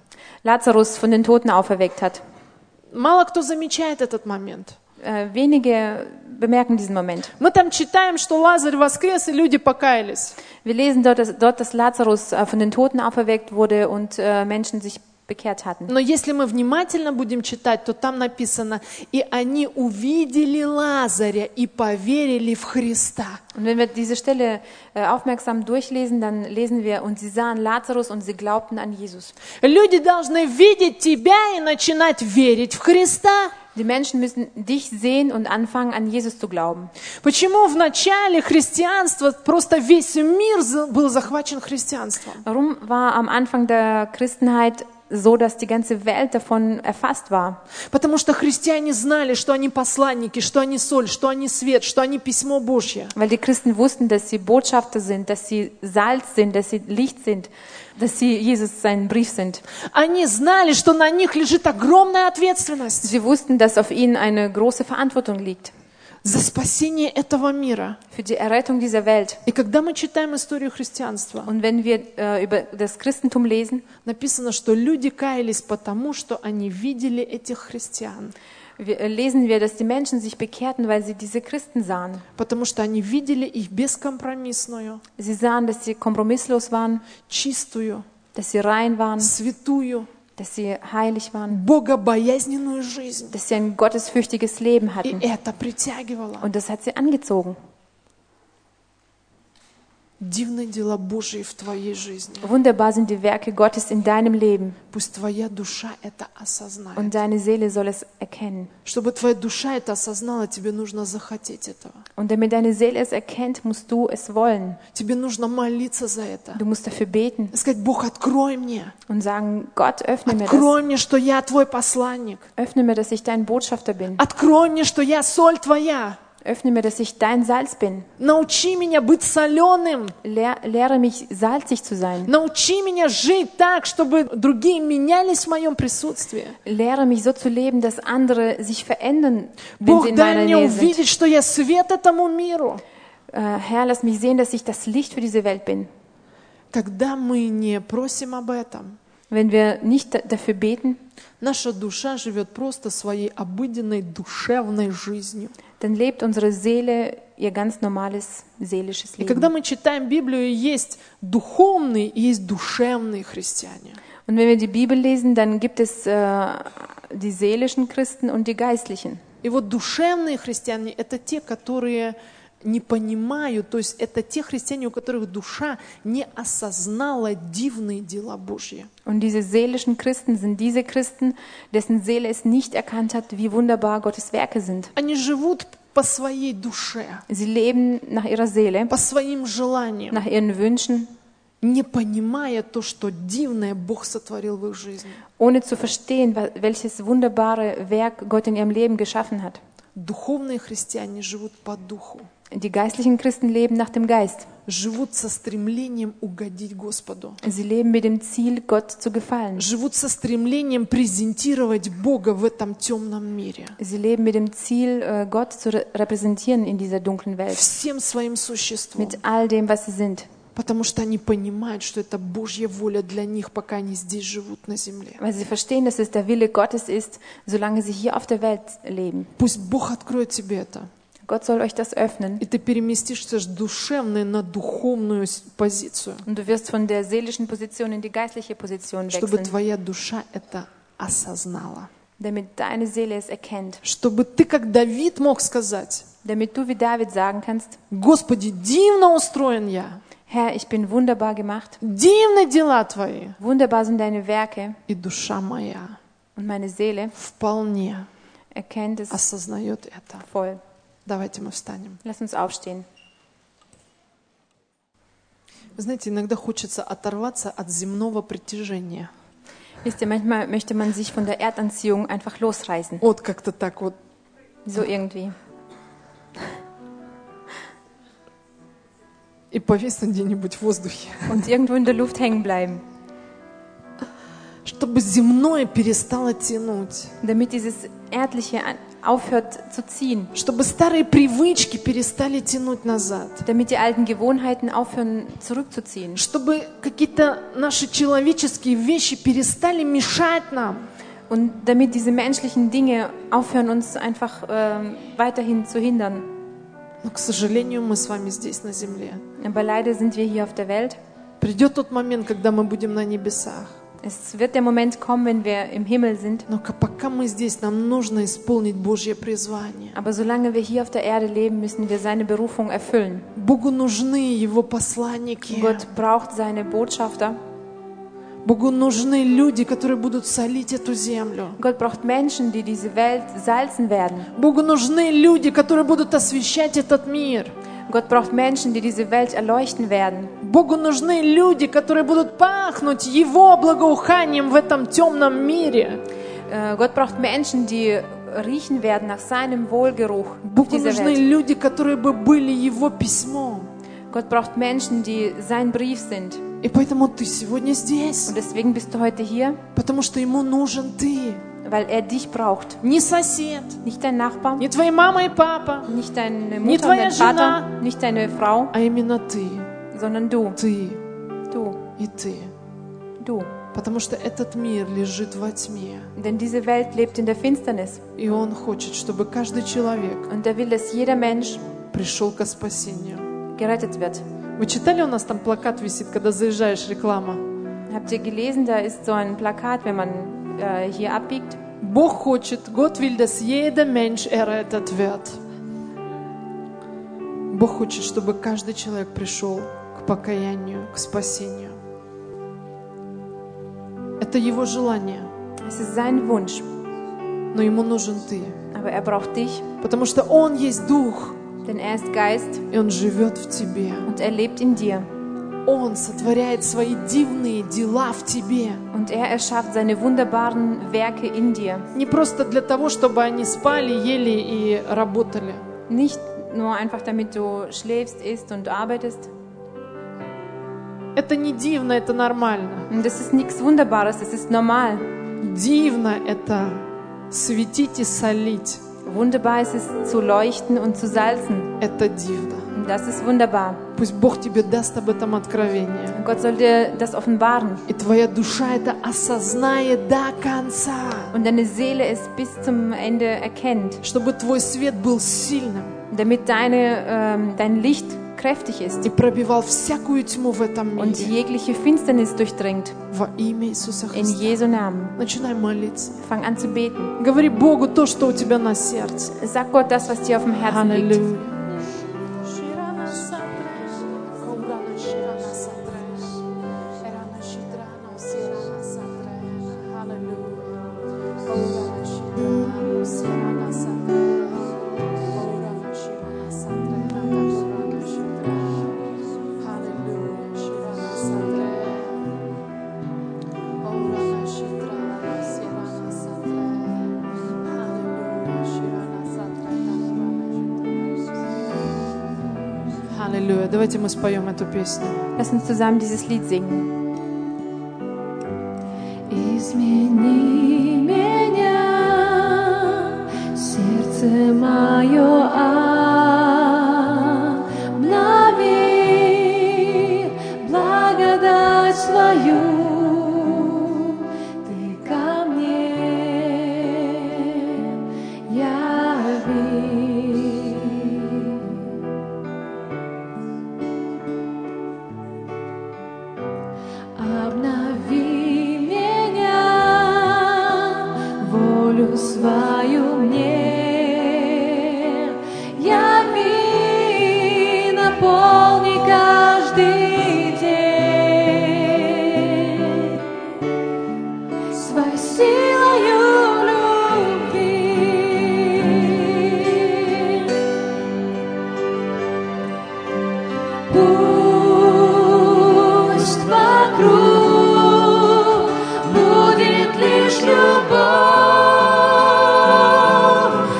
Lazarus von den Toten auferweckt hat. Mало кто замечает этот момент. Äh, wenige bemerken diesen Moment. Мы там читаем, что Лазарь воскрес, и люди покаялись. Wir lesen dort, dass, dort, dass Lazarus äh, von den Toten auferweckt wurde und äh, Menschen sich bekehrt hatten. Но если мы внимательно будем читать, то там написано: «И они увидели Лазаря и поверили в Христа». Und wenn wir diese Stelle äh, aufmerksam durchlesen, dann lesen wir, und sie sahen Lazarus und sie glaubten an Jesus. Люди должны видеть тебя и начинать верить в Христа. Die Menschen müssen dich sehen und anfangen, an Jesus zu glauben. Почему в начале христианства просто весь мир был захвачен христианством? Warum war am Anfang der Christenheit so, dass die ganze Welt davon erfasst war? Потому что христиане знали, что они посланники, что они соль, что они свет, что они письмо Божье. Weil die Christen wussten, dass sie Botschafter sind, dass sie Salz sind, dass sie Licht sind, dass sie Jesus sein Brief sind. Они знали, что на них лежит огромная ответственность Sie wussten, dass auf ihnen eine große Verantwortung liegt за спасение этого мира. für die Errettung dieser Welt. И когда мы читаем историю христианства, Und wenn wir äh, über das Christentum lesen, написано, что люди каялись потому, что они видели этих христиан. wir, äh, lesen wir, dass die Menschen sich bekehrten, weil sie diese Christen sahen. Потому что они видели их бескомпромиссную, Sie sahen, dass sie kompromisslos waren, чистую, dass sie rein waren, святую, dass sie heilig waren, богобоязненную жизнь. dass sie ein gottesfürchtiges Leben И hatten. это притягивало. Und das hat sie angezogen. Дивные дела Божьи в твоей жизни. Wunderbar sind die Werke Gottes in deinem Leben. Пусть твоя душа это осознает. Und deine Seele soll es erkennen. Чтобы твоя душа это осознала, тебе нужно захотеть этого. Und damit deine Seele es erkennt, musst du es wollen. Тебе нужно молиться за это. Du musst dafür beten Сказать: Бог, открой мне. und sagen, Gott, öffne mir das. Открой мне, что я твой посланник. Öffne mir, dass ich dein Botschafter bin. Открой мне, что я соль твоя. Öffne mir, dass ich dein Salz bin. Научи меня быть соленым. Lehr, lehre mich, salzig zu sein. Научи меня жить так, чтобы другие менялись в моем присутствии. Lehre mich so zu leben, dass andere sich verändern, wenn sie Бог, in дай meiner мне Nähe sind. увидеть, что я свет этому миру. Äh, Herr, lass mich sehen, dass ich das Licht für diese Welt bin. Когда мы не просим об этом, Wenn wir nicht da- dafür beten, наша душа живет просто своей обыденной душевной жизнью. dann lebt unsere Seele ihr ganz normales seelisches И когда Leben. мы читаем Библию, есть духовные и есть душевные христиане. Und wenn wir die Bibel lesen, dann gibt es äh, die seelischen Christen und die geistlichen. И вот душевные христиане – это те, которые не понимают, то есть это те христиане, у которых душа не осознала дивные дела Божьи. Und diese seelischen Christen sind diese Christen, dessen Seele es nicht erkannt hat, wie wunderbar Gottes Werke sind. Они живут по своей душе, Sie leben nach ihrer Seele, по своим желаниям, nach ihren Wünschen, не понимая то, что дивное Бог сотворил в их жизни. ohne zu verstehen, wa- welches wunderbare Werk Gott in ihrem Leben geschaffen hat. Духовные христиане живут по духу, Die geistlichen Christen leben nach dem Geist. живут со стремлением угодить Господу, Sie leben mit dem Ziel, Gott zu gefallen. живут со стремлением презентировать Бога в этом темном мире, Sie leben mit dem Ziel, äh, Gott zu re- repräsentieren in dieser dunklen Welt. всем своим существом. Mit all dem, was sie sind. Потому что они понимают, что это Божья воля для них, пока они здесь живут на земле. Weil sie verstehen, dass es der Wille Gottes ist, solange sie hier auf der Welt leben. Пусть Бог откроет тебе это, Gott soll euch das öffnen. и ты переместишься с душевной на духовную с- позицию, Und du wirst von der seelischen Position in die geistliche Position чтобы wechseln, твоя душа это осознала. damit deine Seele es erkennt. Чтобы ты, как Давид, мог сказать: Damit du wie David sagen kannst, Господи, дивно устроен я, Herr, ich bin wunderbar gemacht. дивны дела Твои, Wunderbar sind deine Werke. и душа моя Und meine Seele вполне erkennt es осознает это. voll. Давайте мы встанем. Lass uns aufstehen. Вы знаете, иногда хочется оторваться от земного притяжения. Wisst ihr, manchmal möchte man sich von der Erdanziehung einfach losreißen. Вот как-то так вот. So irgendwie. И повиснуть где-нибудь в воздухе. Und irgendwo in der Luft hängen bleiben. Чтобы земное перестало тянуть. Damit dieses Erdliche an- aufhört zu ziehen, чтобы старые привычки перестали тянуть назад, damit die alten Gewohnheiten aufhören zurückzuziehen, чтобы какие-то наши человеческие вещи перестали мешать нам. und damit diese menschlichen Dinge aufhören, uns einfach ähm, weiterhin zu hindern. Но, к сожалению, мы с вами здесь на земле. Aber leider sind wir hier auf der Welt. Придет тот момент, когда мы будем на небесах. Es wird der Moment kommen, wenn wir im Himmel sind. Но пока мы здесь, нам нужно исполнить Божье призвание. Aber solange wir hier auf der Erde leben, müssen wir seine Berufung erfüllen. Богу нужны Его посланники. Gott braucht seine Botschafter. Богу нужны люди, которые будут солить эту землю. Gott braucht Menschen, die diese Welt salzen werden. Богу нужны люди, которые будут освещать этот мир. Gott braucht Menschen, die diese Welt erleuchten werden. Богу нужны люди, которые будут пахнуть Его благоуханием в этом темном мире. Äh, Gott braucht Menschen, die riechen werden nach seinem Wohlgeruch auf Богу dieser нужны Welt. люди, которые бы были Его письмом. Gott braucht Menschen, die sein Brief sind. И поэтому ты сегодня здесь, Und deswegen bist du heute hier, потому что Ему нужен ты. weil er dich braucht. Не сосед, Nicht dein Nachbar, не твоя мама и папа, nicht deine Не Mutter und твоя dein Vater, жена. nicht deine Frau, а именно ты, sondern du, ты du, и ты. du. Потому что этот мир лежит во тьме. Denn diese Welt lebt in der Finsternis. И Он хочет, чтобы каждый человек Und er will, dass jeder Mensch пришел ко спасению. gerettet wird. Вы читали, у нас там плакат висит, когда заезжаешь, реклама? Habt ihr gelesen, da ist so ein Plakat, wenn man äh, hier abbiegt? Бог хочет, Gott will, dass jeder Mensch errettet wird. Бог хочет, чтобы каждый человек пришел к покаянию, к спасению. Это Его желание, Es ist sein Wunsch, но Ему нужен ты. aber er braucht dich, Потому что Он есть Дух, denn er ist Geist и Он живет в тебе. und er lebt in dir. Он сотворяет свои дивные дела в тебе. Und er erschafft seine wunderbaren Werke in dir. Не просто для того, чтобы они spали, ели и работали. Nicht nur einfach, damit du schläfst, isst und arbeitest. Это не дивно, это нормально. Und das ist nichts Wunderbares, das ist normal. Дивно это светить и солить. Wunderbar ist es zu leuchten und zu salzen. Это дивно. Und das ist wunderbar. Пусть Бог тебе даст об этом откровение. Und Gott soll dir das offenbaren. И твоя душа это осознает до конца. Und deine Seele es bis zum Ende erkennt. Чтобы твой свет был сильным. Damit deine, ähm, dein Licht kräftig ist. И пробивал всякую тьму в этом Und мире. jegliche Finsternis durchdringt. Во имя Иисуса In Христа. Jesu Namen. Начинай молиться. Fang an zu beten. Говори Богу то, что у тебя на сердце. Sag Gott das, was dir auf dem Herzen liegt. Аллилуйя. Аллилуйя. Давайте мы споем эту песню. Lass uns zusammen dieses Lied singen. Измени меня, сердце мое обнови, благодать свою ты ко мне яви. Обнови меня, волю свою мне яви, наполни каждый день своей силою любви. Пусть вокруг будет лишь любовь,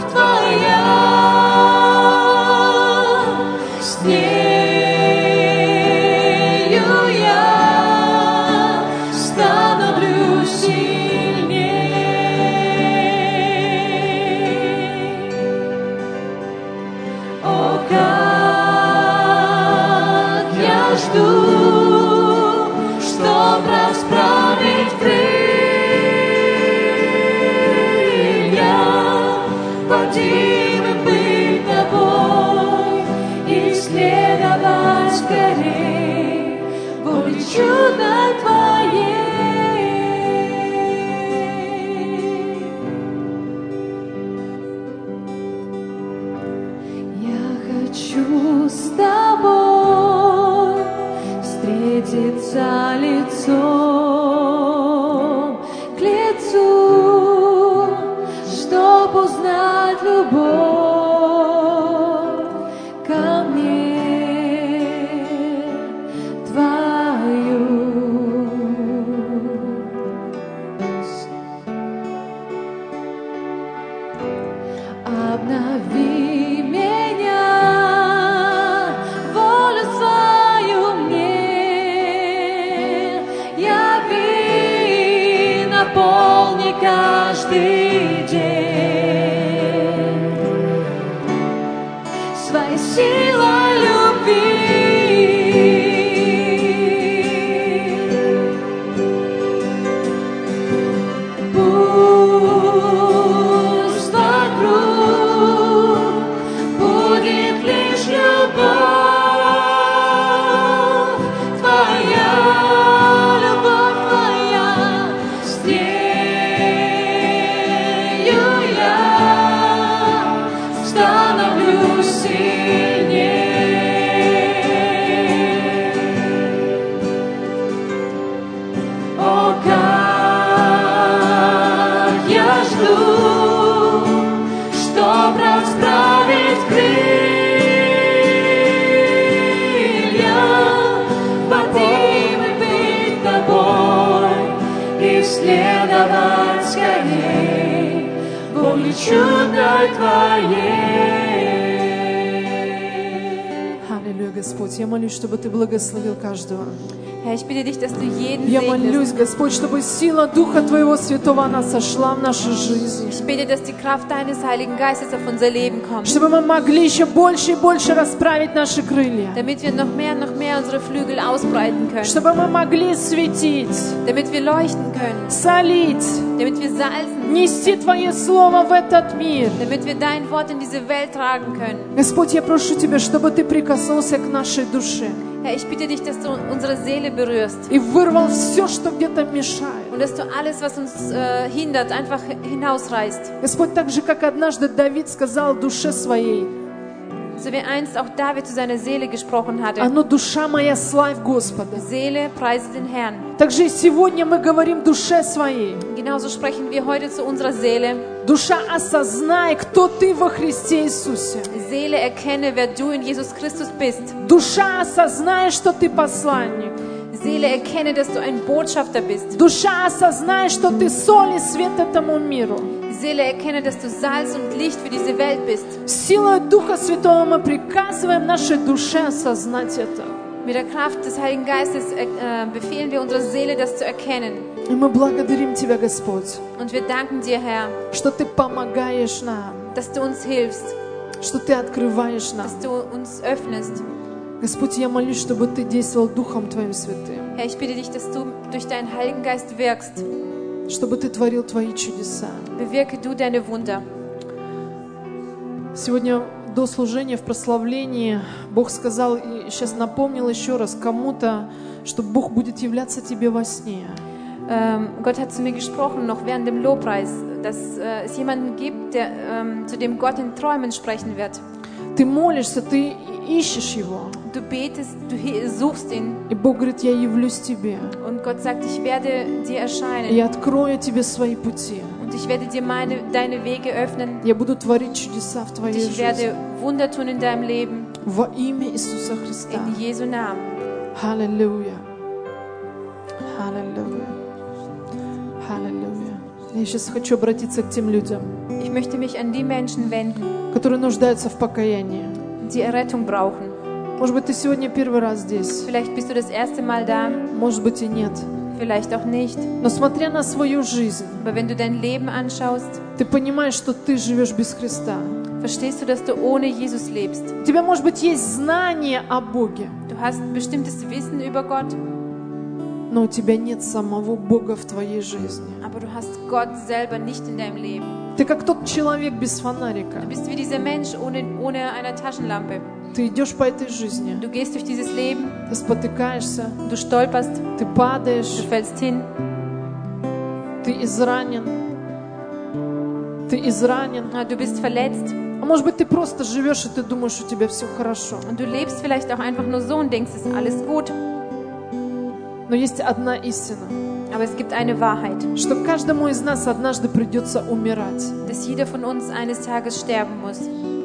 Родимым быть тобой и следовать скорей воле чудной твоей. Я хочу с тобой встретиться лицом к лицу, чтоб узнать любовь ко мне твою. Обнови меня, волю свою мне яви, наполни каждый день своей силой любви. Пусть вокруг будет лишь любовь твоя, любовь твоя, с нею я становлюсь сильнее. О, как я жду, чтоб расправить крылья, родимый быть тобой и следовать скорей воле чудной твоей. Аллилуйя, Господь. Я молюсь, чтобы Ты благословил каждого. Herr, ich bitte dich, dass du jeden Я молюсь, segnest. Господь, чтобы сила Духа Твоего Святого, она сошла в нашу жизнь. Ich bitte, dass die Kraft deines Heiligen Geistes auf unser Leben kommt, Чтобы мы могли еще больше и больше расправить наши крылья. damit wir noch mehr und noch mehr unsere Flügel ausbreiten können, Чтобы мы могли светить, damit wir leuchten können, солить, damit wir salzen, нести Твое Слово в этот мир. damit wir dein Wort in diese Welt tragen können. Господь, я прошу Тебя, чтобы Ты прикоснулся к нашей душе Herr, ich bitte dich, dass du unsere Seele berührst и вырвал все, что где-то мешает. und dass du alles, was uns äh, hindert, einfach hinausreißt. Господь, так же, как однажды Давид сказал душе своей: So wie einst auch David zu seiner Seele gesprochen hatte. «А ну, душа моя, славь Господа». Seele, preise den Herrn. Также и сегодня мы говорим душе своей: Genauso sprechen wir heute zu unserer Seele. душа, осознай, кто ты во Христе Иисусе. Seele, erkenne, wer du in Jesus Christus bist. Душа, осознай, что ты посланник. Seele, erkenne, dass du ein Botschafter bist. Душа, осознай, что ты соль и свет этому миру. Seele, erkenne, dass du Salz und Licht für diese Welt bist. Силой Духа Святого мы приказываем нашей душе осознать это. Mit der Kraft des Heiligen Geistes äh, befehlen wir unserer Seele, das zu erkennen. И мы благодарим Тебя, Господь, Und wir danken dir, Herr, что Ты помогаешь нам, dass du uns hilfst, что Ты открываешь нам. dass du uns öffnest. Господь, я молюсь, чтобы Ты действовал Духом Твоим Святым, Herr, ich bitte dich, dass du durch deinen Heiligen Geist wirkst. чтобы Ты творил Твои чудеса. Bewirke du deine Wunder. Сегодня до служения в прославлении Бог сказал, и сейчас напомнил еще раз кому-то, что Бог будет являться тебе во сне. Ähm, Gott hat zu mir gesprochen, noch während dem Lobpreis, dass äh, es jemanden gibt, der, ähm, zu dem Gott in Träumen sprechen wird. Ты молишься, ты ищешь Его, Du betest, du he- suchst ihn и Бог говорит: я явлюсь тебе, und Gott sagt, ich werde dir и erscheinen я открою тебе свои пути. und ich werde dir meine, deine Wege öffnen Я буду творить чудеса в und твоей ich жизни. werde Wunder tun in deinem Leben, Во имя Иисуса Христа. in Jesu Namen. Аллилуйя. Аллилуйя. Аллилуйя. Я сейчас хочу обратиться к тем людям, Ich möchte mich an die Menschen wenden, которые нуждаются в покаянии. die Errettung brauchen. Может быть, ты сегодня первый раз здесь, Vielleicht bist du das erste Mal da, может быть и нет. vielleicht auch nicht. Но смотря на свою жизнь, Aber wenn du dein Leben anschaust, ты понимаешь, что ты живешь без Христа. verstehst du, dass du ohne Jesus lebst. У тебя, может быть, есть знание о Боге, Du hast bestimmtes Wissen über Gott, но у тебя нет самого Бога в твоей жизни. aber du hast Gott selber nicht in deinem Leben. Ты как тот человек без фонарика. Du bist wie dieser Mensch ohne, ohne eine Taschenlampe. Ты идешь по этой жизни, Du gehst durch dieses Leben, ты спотыкаешься, du stolperst, ты падаешь, du fällst hin, ты изранен, ты изранен. du bist verletzt А может быть, ты просто живешь, и ты думаешь, у тебя все хорошо. und du lebst vielleicht auch einfach nur so und denkst, es ist alles gut. Но есть одна истина, Aber es gibt eine Wahrheit, что каждому из нас однажды придется умирать. dass jeder von uns eines Tages sterben muss.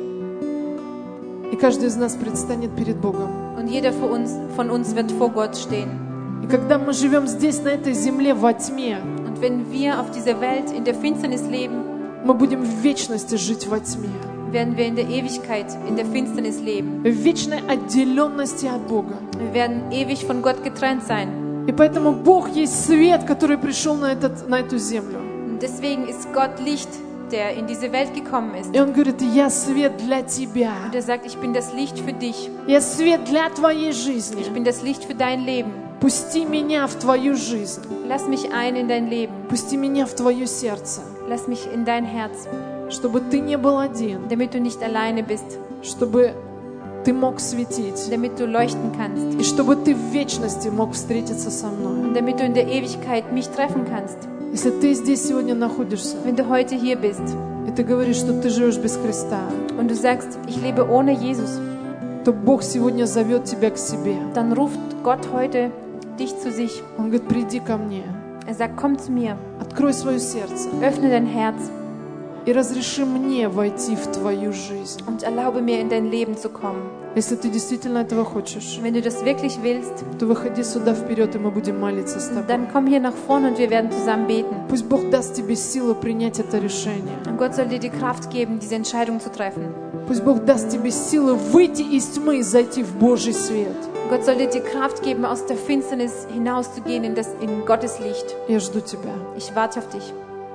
И каждый из нас предстанет перед Богом. Und jeder von uns, von uns wird vor Gott stehen. И когда мы живем здесь, на этой земле, во тьме, Und wenn wir auf dieser Welt in der Finsternis leben, мы будем в вечности жить во тьме. werden wir in der Ewigkeit, in der Finsternis leben. В вечной отделенности от Бога. Wir werden ewig von Gott getrennt sein. И поэтому Бог есть свет, который пришел на, этот, на эту землю. Und deswegen ist Gott Licht, der in diese Welt gekommen ist. И Он говорит, я свет для тебя. Und er sagt, ich bin das Licht für dich. Я свет для твоей жизни. Ich bin das Licht für dein Leben. Пусти меня в твою жизнь. Lass mich ein in dein Leben. Пусти меня в твое сердце. Lass mich in dein Herz, Чтобы ты не был один. damit du nicht alleine bist, Чтобы ты мог светить. damit du leuchten kannst И чтобы ты в вечности мог встретиться со мной. und damit du in der Ewigkeit mich treffen kannst. Если ты здесь сегодня находишься, Wenn du heute hier bist и ты говоришь, что ты живешь без Христа, und du sagst, ich lebe ohne Jesus, то Бог сегодня зовет тебя к себе. dann ruft Gott heute dich zu sich. Он говорит, приди ко мне. Er sagt, komm zu mir, Открой свое сердце öffne dein Herz и разреши мне войти в твою жизнь. und erlaube mir, in dein Leben zu kommen. Если ты действительно этого хочешь, Wenn du das wirklich willst, то выходи сюда вперед, и мы будем молиться с тобой. dann komm hier nach vorne und wir werden zusammen beten. Пусть Бог даст тебе силу принять это решение. Und Gott soll dir die Kraft geben, diese Entscheidung zu treffen. Пусть Бог даст тебе силу выйти из тьмы и зайти в Божий свет. Gott soll dir die Kraft geben, aus der Finsternis hinauszugehen in, das, in Gottes Licht. Я жду тебя. Ich warte auf dich.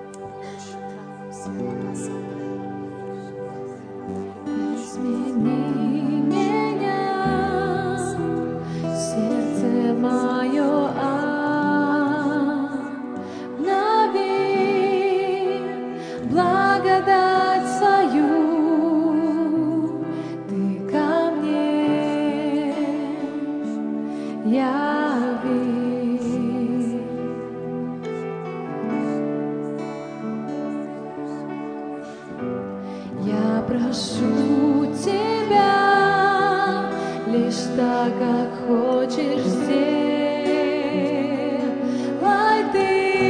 Благодать свою ты ко мне яви. Я прошу тебя лишь так, как хочешь сделай ты.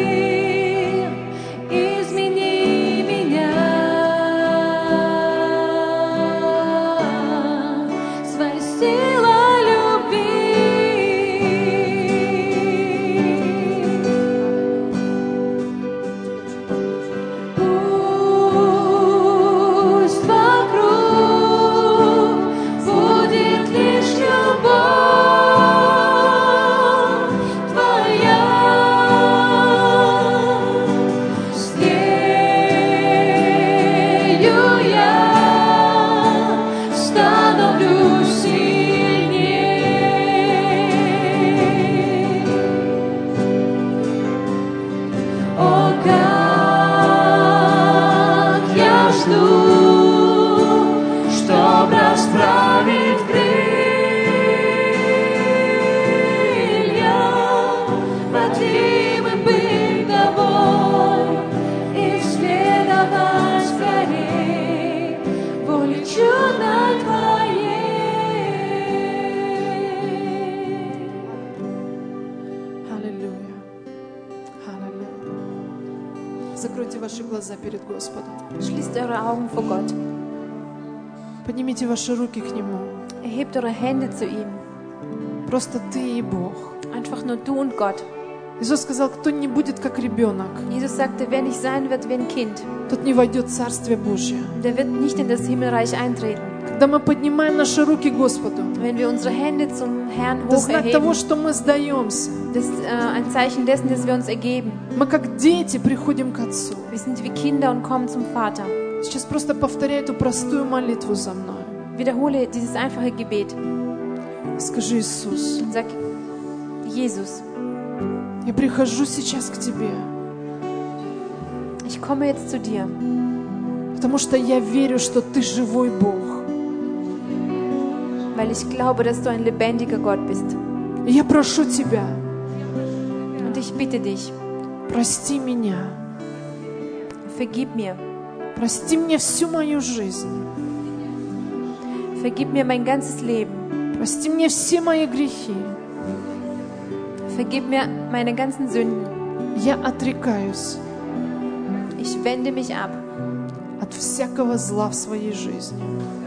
Закройте ваши глаза перед Господом. Schließt eure Augen vor Gott. Поднимите ваши руки к Нему. Erhebt eure Hände zu ihm. Просто ты и Бог. Einfach nur du und Gott. Иисус сказал, кто не будет как ребенок, Jesus sagte, wer nicht sein wird wie ein Kind, тот не войдет в Царствие Божье. der wird nicht in das Himmelreich eintreten. Когда мы поднимаем наши руки к Господу, Wenn wir unsere Hände zum Herrn это hoch знак того, erheben, что мы сдаемся. das ist äh, ein Zeichen dessen, dass wir uns ergeben. Мы как дети приходим к Отцу. Wir sind wie Kinder und kommen zum Vater. Сейчас просто повторяй эту простую молитву за мной. Wiederhole dieses einfache Gebet Скажи, Иисус, und sag, Jesus, Я прихожу сейчас к Тебе, Ich komme jetzt zu dir, потому что я верю, что Ты живой Бог. weil ich glaube, dass du ein lebendiger Gott bist. И я прошу Тебя, Und ich bitte dich, прости меня, vergib mir. прости мне всю мою жизнь, Vergib mir mein ganzes Leben. прости мне все мои грехи. Vergib mir meine ganzen Sünden. Я отрекаюсь Ich wende mich ab от всякого зла в своей жизни.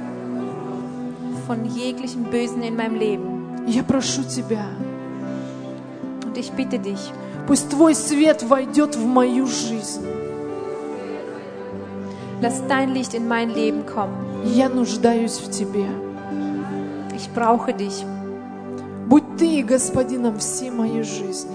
von jeglichem Bösen in meinem Leben. Я прошу Тебя, Und ich bitte dich, пусть Твой свет войдет в мою жизнь. lass dein Licht in mein Leben kommen. Я нуждаюсь в Тебе. Ich brauche dich. Будь Ты господином всей моей жизни.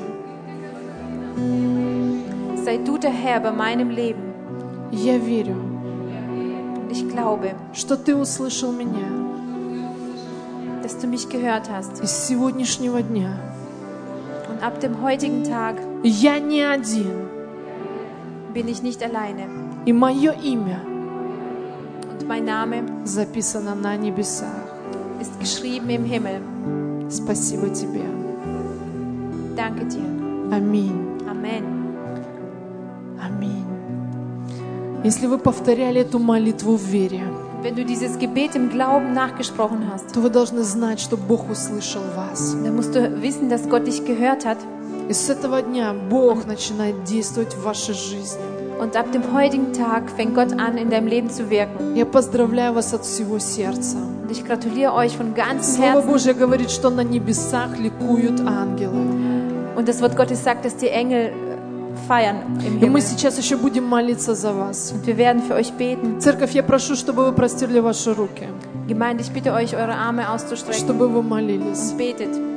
Sei du der Herr bei meinem Leben. Я верю, Und ich glaube, что Ты услышал меня. dass du mich gehört hast. И с сегодняшнего дня Und ab dem heutigen Tag я не один, bin ich nicht alleine. и мое имя Und mein Name записано на небесах. ist geschrieben im Himmel. Спасибо Тебе. Danke dir. Аминь. Amen. Аминь. Если вы повторяли эту молитву в вере, Wenn du dieses Gebet im Glauben nachgesprochen hast, то вы должны знать, что Бог услышал вас. dann musst du wissen, dass Gott dich gehört hat. И с этого дня Бог начинает действовать в вашей жизни. Und ab dem heutigen Tag fängt Gott an, in deinem Leben zu wirken. Я поздравляю вас от всего сердца. Und ich gratuliere euch von ganzem Слово Herzen. Божье говорит, что на небесах ликуют ангелы. Und das Wort Gottes sagt, dass die Engel feiern im И мы Himmel. сейчас еще будем молиться за вас. Und wir werden für euch beten. Церковь, я прошу, чтобы вы простерли ваши руки, Gemeinde, ich bitte euch, eure Arme auszustrecken чтобы вы молились. und betet.